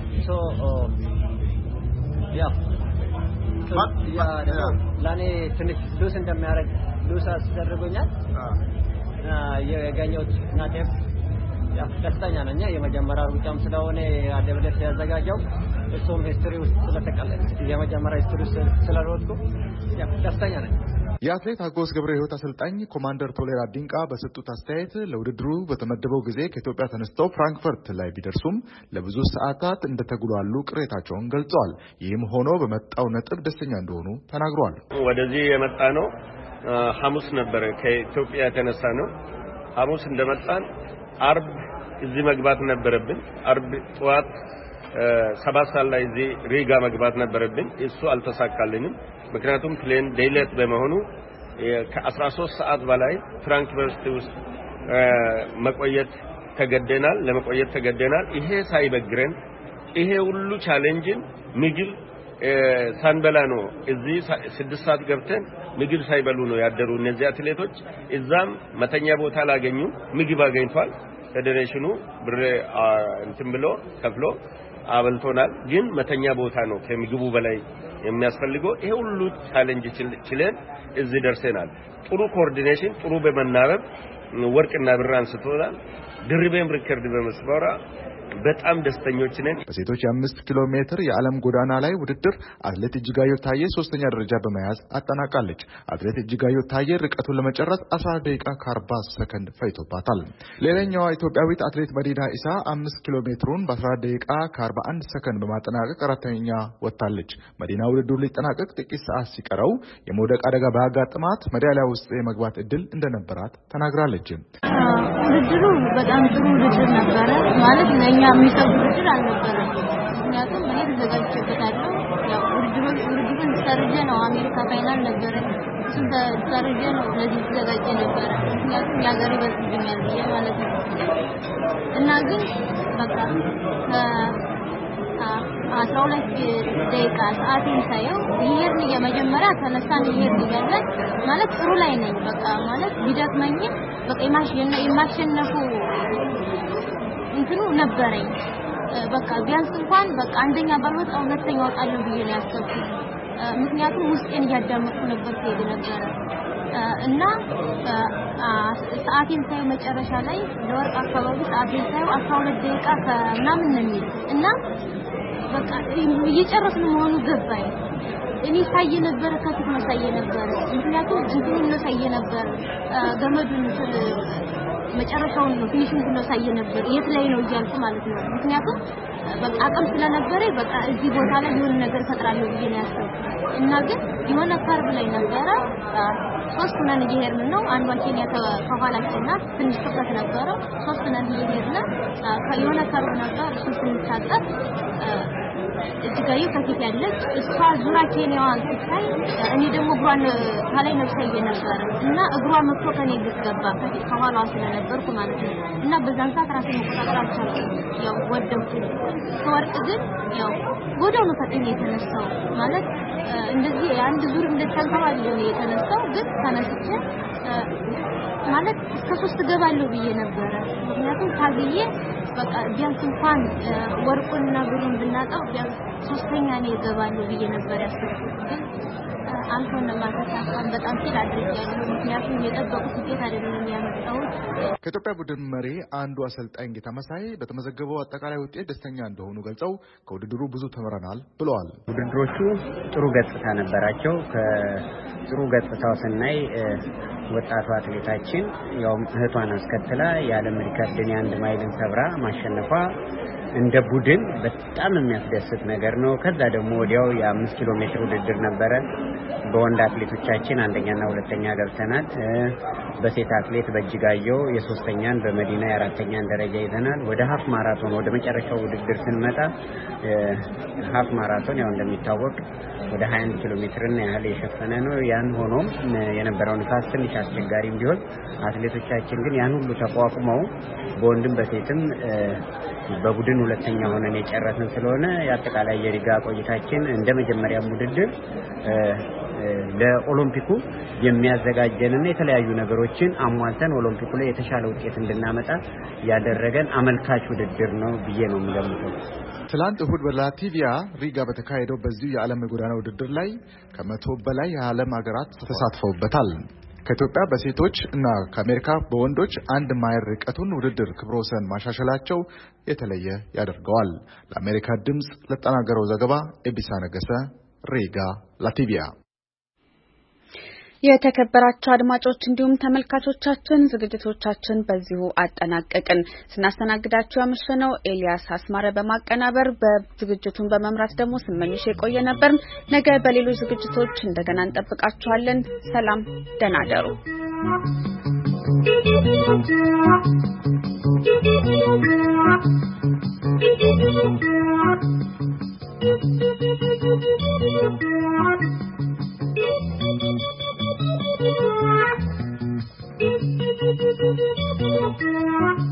ለእኔ ትንሽ ሉስ እንደሚያደርግ ሉስ አስደርጎኛል። የጋኘሁት ናቴፍ ደስተኛ ነኝ። የመጀመሪያ ሩጫም ስለሆነ አደብለት ያዘጋጀው እሱም ሂስትሪ ውስጥ ስለተቀለለ የመጀመሪያ ሂስትሪ ስለሮጥኩ ደስተኛ ነኝ። የአትሌት ሀጎስ ገብረ ሕይወት አሰልጣኝ ኮማንደር ቶሌራ ዲንቃ በሰጡት አስተያየት ለውድድሩ በተመደበው ጊዜ ከኢትዮጵያ ተነስተው ፍራንክፈርት ላይ ቢደርሱም ለብዙ ሰዓታት እንደተጉላሉ ቅሬታቸውን ገልጸዋል። ይህም ሆኖ በመጣው ነጥብ ደስተኛ እንደሆኑ ተናግረዋል። ወደዚህ የመጣ ነው ሐሙስ ነበር ከኢትዮጵያ የተነሳ ነው። ሐሙስ እንደመጣን አርብ እዚህ መግባት ነበረብን። አርብ ጠዋት 7 ሰዓት ላይ እዚህ ሪጋ መግባት ነበረብን። እሱ አልተሳካልንም። ምክንያቱም ፕሌን ዴይሌት በመሆኑ ከ13 ሰዓት በላይ ፍራንክፈርት ውስጥ ለመቆየት ተገደናል። ይሄ ሳይበግረን ይሄ ሁሉ ቻሌንጅን ምግብ ሳንበላ ነው እዚህ 6 ሰዓት ገብተን ምግብ ሳይበሉ ነው ያደሩ እነዚህ አትሌቶች። እዛም መተኛ ቦታ ላገኙ ምግብ አገኝቷል። ፌዴሬሽኑ ብር እንትን ብሎ ከፍሎ አበልቶናል። ግን መተኛ ቦታ ነው ከምግቡ በላይ የሚያስፈልገው። ይሄ ሁሉ ቻሌንጅ ችለን እዚህ ደርሰናል። ጥሩ ኮኦርዲኔሽን፣ ጥሩ በመናበብ ወርቅና ብር አንስቶናል። ድርቤም ሪከርድ በመስበራ በጣም ደስተኞች ነን። በሴቶች 5 ኪሎ ሜትር የዓለም ጎዳና ላይ ውድድር አትሌት እጅጋየሁ ታዬ 3ኛ ደረጃ በመያዝ አጠናቃለች። አትሌት እጅጋየሁ ታዬ ርቀቱን ለመጨረስ 11 ደቂቃ ከ40 ሰከንድ ፈጅቶባታል። ሌላኛዋ ኢትዮጵያዊት አትሌት መዲና ኢሳ 5 ኪሎ ሜትሩን በ11 ደቂቃ ከ41 ሰከንድ በማጠናቀቅ አራተኛ ወጥታለች። መዲና ውድድሩ ሊጠናቀቅ ጥቂት ሰዓት ሲቀረው የመውደቅ አደጋ ባጋጠማት ሜዳሊያ ውስጥ የመግባት እድል እንደነበራት ተናግራለች። ውድድሩ በጣም ጥሩ ውድድር ነበረ ማለት ለኛ የሚሰብ ውድድር አልነበረም። ምክንያቱም እኔ ተዘጋጅቼበታለሁ። ያው ውድድሩን ሰርጀ ነው አሜሪካ ፋይናል ነበረ። እሱን ሰርጀ ነው ለዚህ ተዘጋጅቼ ነበረ። ምክንያቱም ያገሬ በልጥኛል ብዬ ማለት ነው። እና ግን በቃ 12 ደቂቃ ሰዓቴን ሳየው ይሄርን የመጀመሪያ ተነሳን ይሄርን ይገዛል ማለት ጥሩ ላይ ነኝ። በቃ ማለት ቢደክመኝም በቃ የማሸነፉ እንትኑ ነበረኝ። በቃ ቢያንስ እንኳን በቃ አንደኛ ባልወጣ ሁለተኛ ወጣለሁ ብዬ ነው ያሰብኩት። ምክንያቱም ውስጤን እያዳመጥኩ ነበር ሲሄድ ነበር እና ሰዓቴን ሳየው መጨረሻ ላይ ለወርቅ አካባቢ ሰዓቴን ሳየው 12 ደቂቃ ከምናምን ነው የሚል እና በቃ እየጨረስን መሆኑ ገባኝ። እኔ ሳየ ነበር ከፊት ነው ሳየ ነበር። ምክንያቱም እንትኑን ነው ሳየ ነበር ገመዱን መጨረሻውን ነው ፊኒሽንግ ነው ሳየ ነበር የት ላይ ነው እያልኩ ማለት ነው። ምክንያቱም በቃ አቅም ስለነበረ በቃ እዚህ ቦታ ላይ የሆነ ነገር ፈጥራለሁ ብዬ ነው ያሰብኩት እና ግን የሆነ ካርብ ላይ ነበረ 3 ነን እየሄድን ነው። አንዷ ኬንያ ከኋላችን ናት። ትንሽ ክፍተት ነበረ። 3 ነን እየሄድን የሆነ ካርብ ነበር። እሱ ስንታጠፍ እጅጋየሁ ከፊት ያለች እሷ ዙራ ኬንያዋን ስታይ እኔ ደግሞ እግሯን ከላይ ነው ሳየ ነበር እና እግሯ መጥቶ ከኔ ልትገባ ከኋላዋ ስለነበርኩ ማለት ነው እና በዛን ሰዓት ራሴን መቆጣጠር አልቻልኩም። ያው ወደኩ። ከወርቅ ግን ያው ወዲያው ነው ፈጥኜ የተነሳው ማለት እንደዚህ አንድ ዙር እንደተንከባለ ነው የተነሳው። ግን ተነስቼ ማለት እስከ 3 ገባለሁ ብዬ ነበር። ምክንያቱም ታግዬ በቃ ቢያንስ እንኳን ወርቁንና ብሩን ብናጣው ቢያንስ 3ኛ ነው ይገባለሁ ብዬ ነበር ያሰብኩት። ግን አልሆነም ማለት በጣም ሲል አድርጌያለሁ። ምክንያቱም የጠበቁት ውጤት አይደለም ያመጣሁት። ከኢትዮጵያ ቡድን መሪ አንዱ አሰልጣኝ ጌታ መሳይ በተመዘገበው አጠቃላይ ውጤት ደስተኛ እንደሆኑ ገልጸው ከውድድሩ ብዙ ተምረናል ብለዋል። ውድድሮቹ ጥሩ ገጽታ ነበራቸው። ከጥሩ ገጽታው ስናይ ወጣቷ አትሌታችን ያው እህቷን አስከትላ የዓለም ሪከርድን የ1 ማይልን ሰብራ ማሸነፏ እንደ ቡድን በጣም የሚያስደስት ነገር ነው። ከዛ ደግሞ ወዲያው የ5 ኪሎ ሜትር ውድድር ነበረ። በወንድ አትሌቶቻችን አንደኛና ሁለተኛ ገብተናል። በሴት አትሌት በእጅጋየሁ የሶስተኛን በመዲና የአራተኛን ደረጃ ይዘናል። ወደ ሀፍ ማራቶን ወደ መጨረሻው ውድድር ስንመጣ ሀፍ ማራቶን ያው እንደሚታወቅ ወደ 21 ኪሎ ሜትርን ያህል የሸፈነ ነው። ያን ሆኖም የነበረው ንፋስ ትንሽ አስቸጋሪም ቢሆን አትሌቶቻችን ግን ያን ሁሉ ተቋቁመው በወንድም በሴትም በቡድን ሁለተኛ ሆነን የጨረስን ስለሆነ የአጠቃላይ የሪጋ ቆይታችን እንደመጀመሪያ ውድድር ለኦሎምፒኩ የሚያዘጋጀንና የተለያዩ ነገሮችን አሟልተን ኦሎምፒኩ ላይ የተሻለ ውጤት እንድናመጣ ያደረገን አመልካች ውድድር ነው ብዬ ነው የምገምተው። ትላንት እሁድ በላቲቪያ ሪጋ በተካሄደው በዚህ የዓለም የጎዳና ውድድር ላይ ከ100 በላይ የዓለም ሀገራት ተሳትፈውበታል። ከኢትዮጵያ በሴቶች እና ከአሜሪካ በወንዶች 1 ማይል ርቀቱን ውድድር ክብረ ወሰን ማሻሻላቸው የተለየ ያደርገዋል። ለአሜሪካ ድምጽ ለተጠናቀረው ዘገባ ኤቢሳ ነገሰ ሪጋ ላቲቪያ። የተከበራችሁ አድማጮች እንዲሁም ተመልካቾቻችን ዝግጅቶቻችን በዚሁ አጠናቀቅን። ስናስተናግዳችሁ ያመሸነው ኤልያስ አስማረ በማቀናበር በዝግጅቱን በመምራት ደግሞ ስመኝሽ የቆየ ነበር። ነገ በሌሎች ዝግጅቶች እንደገና እንጠብቃችኋለን። ሰላም፣ ደህና ደሩ። Thank you.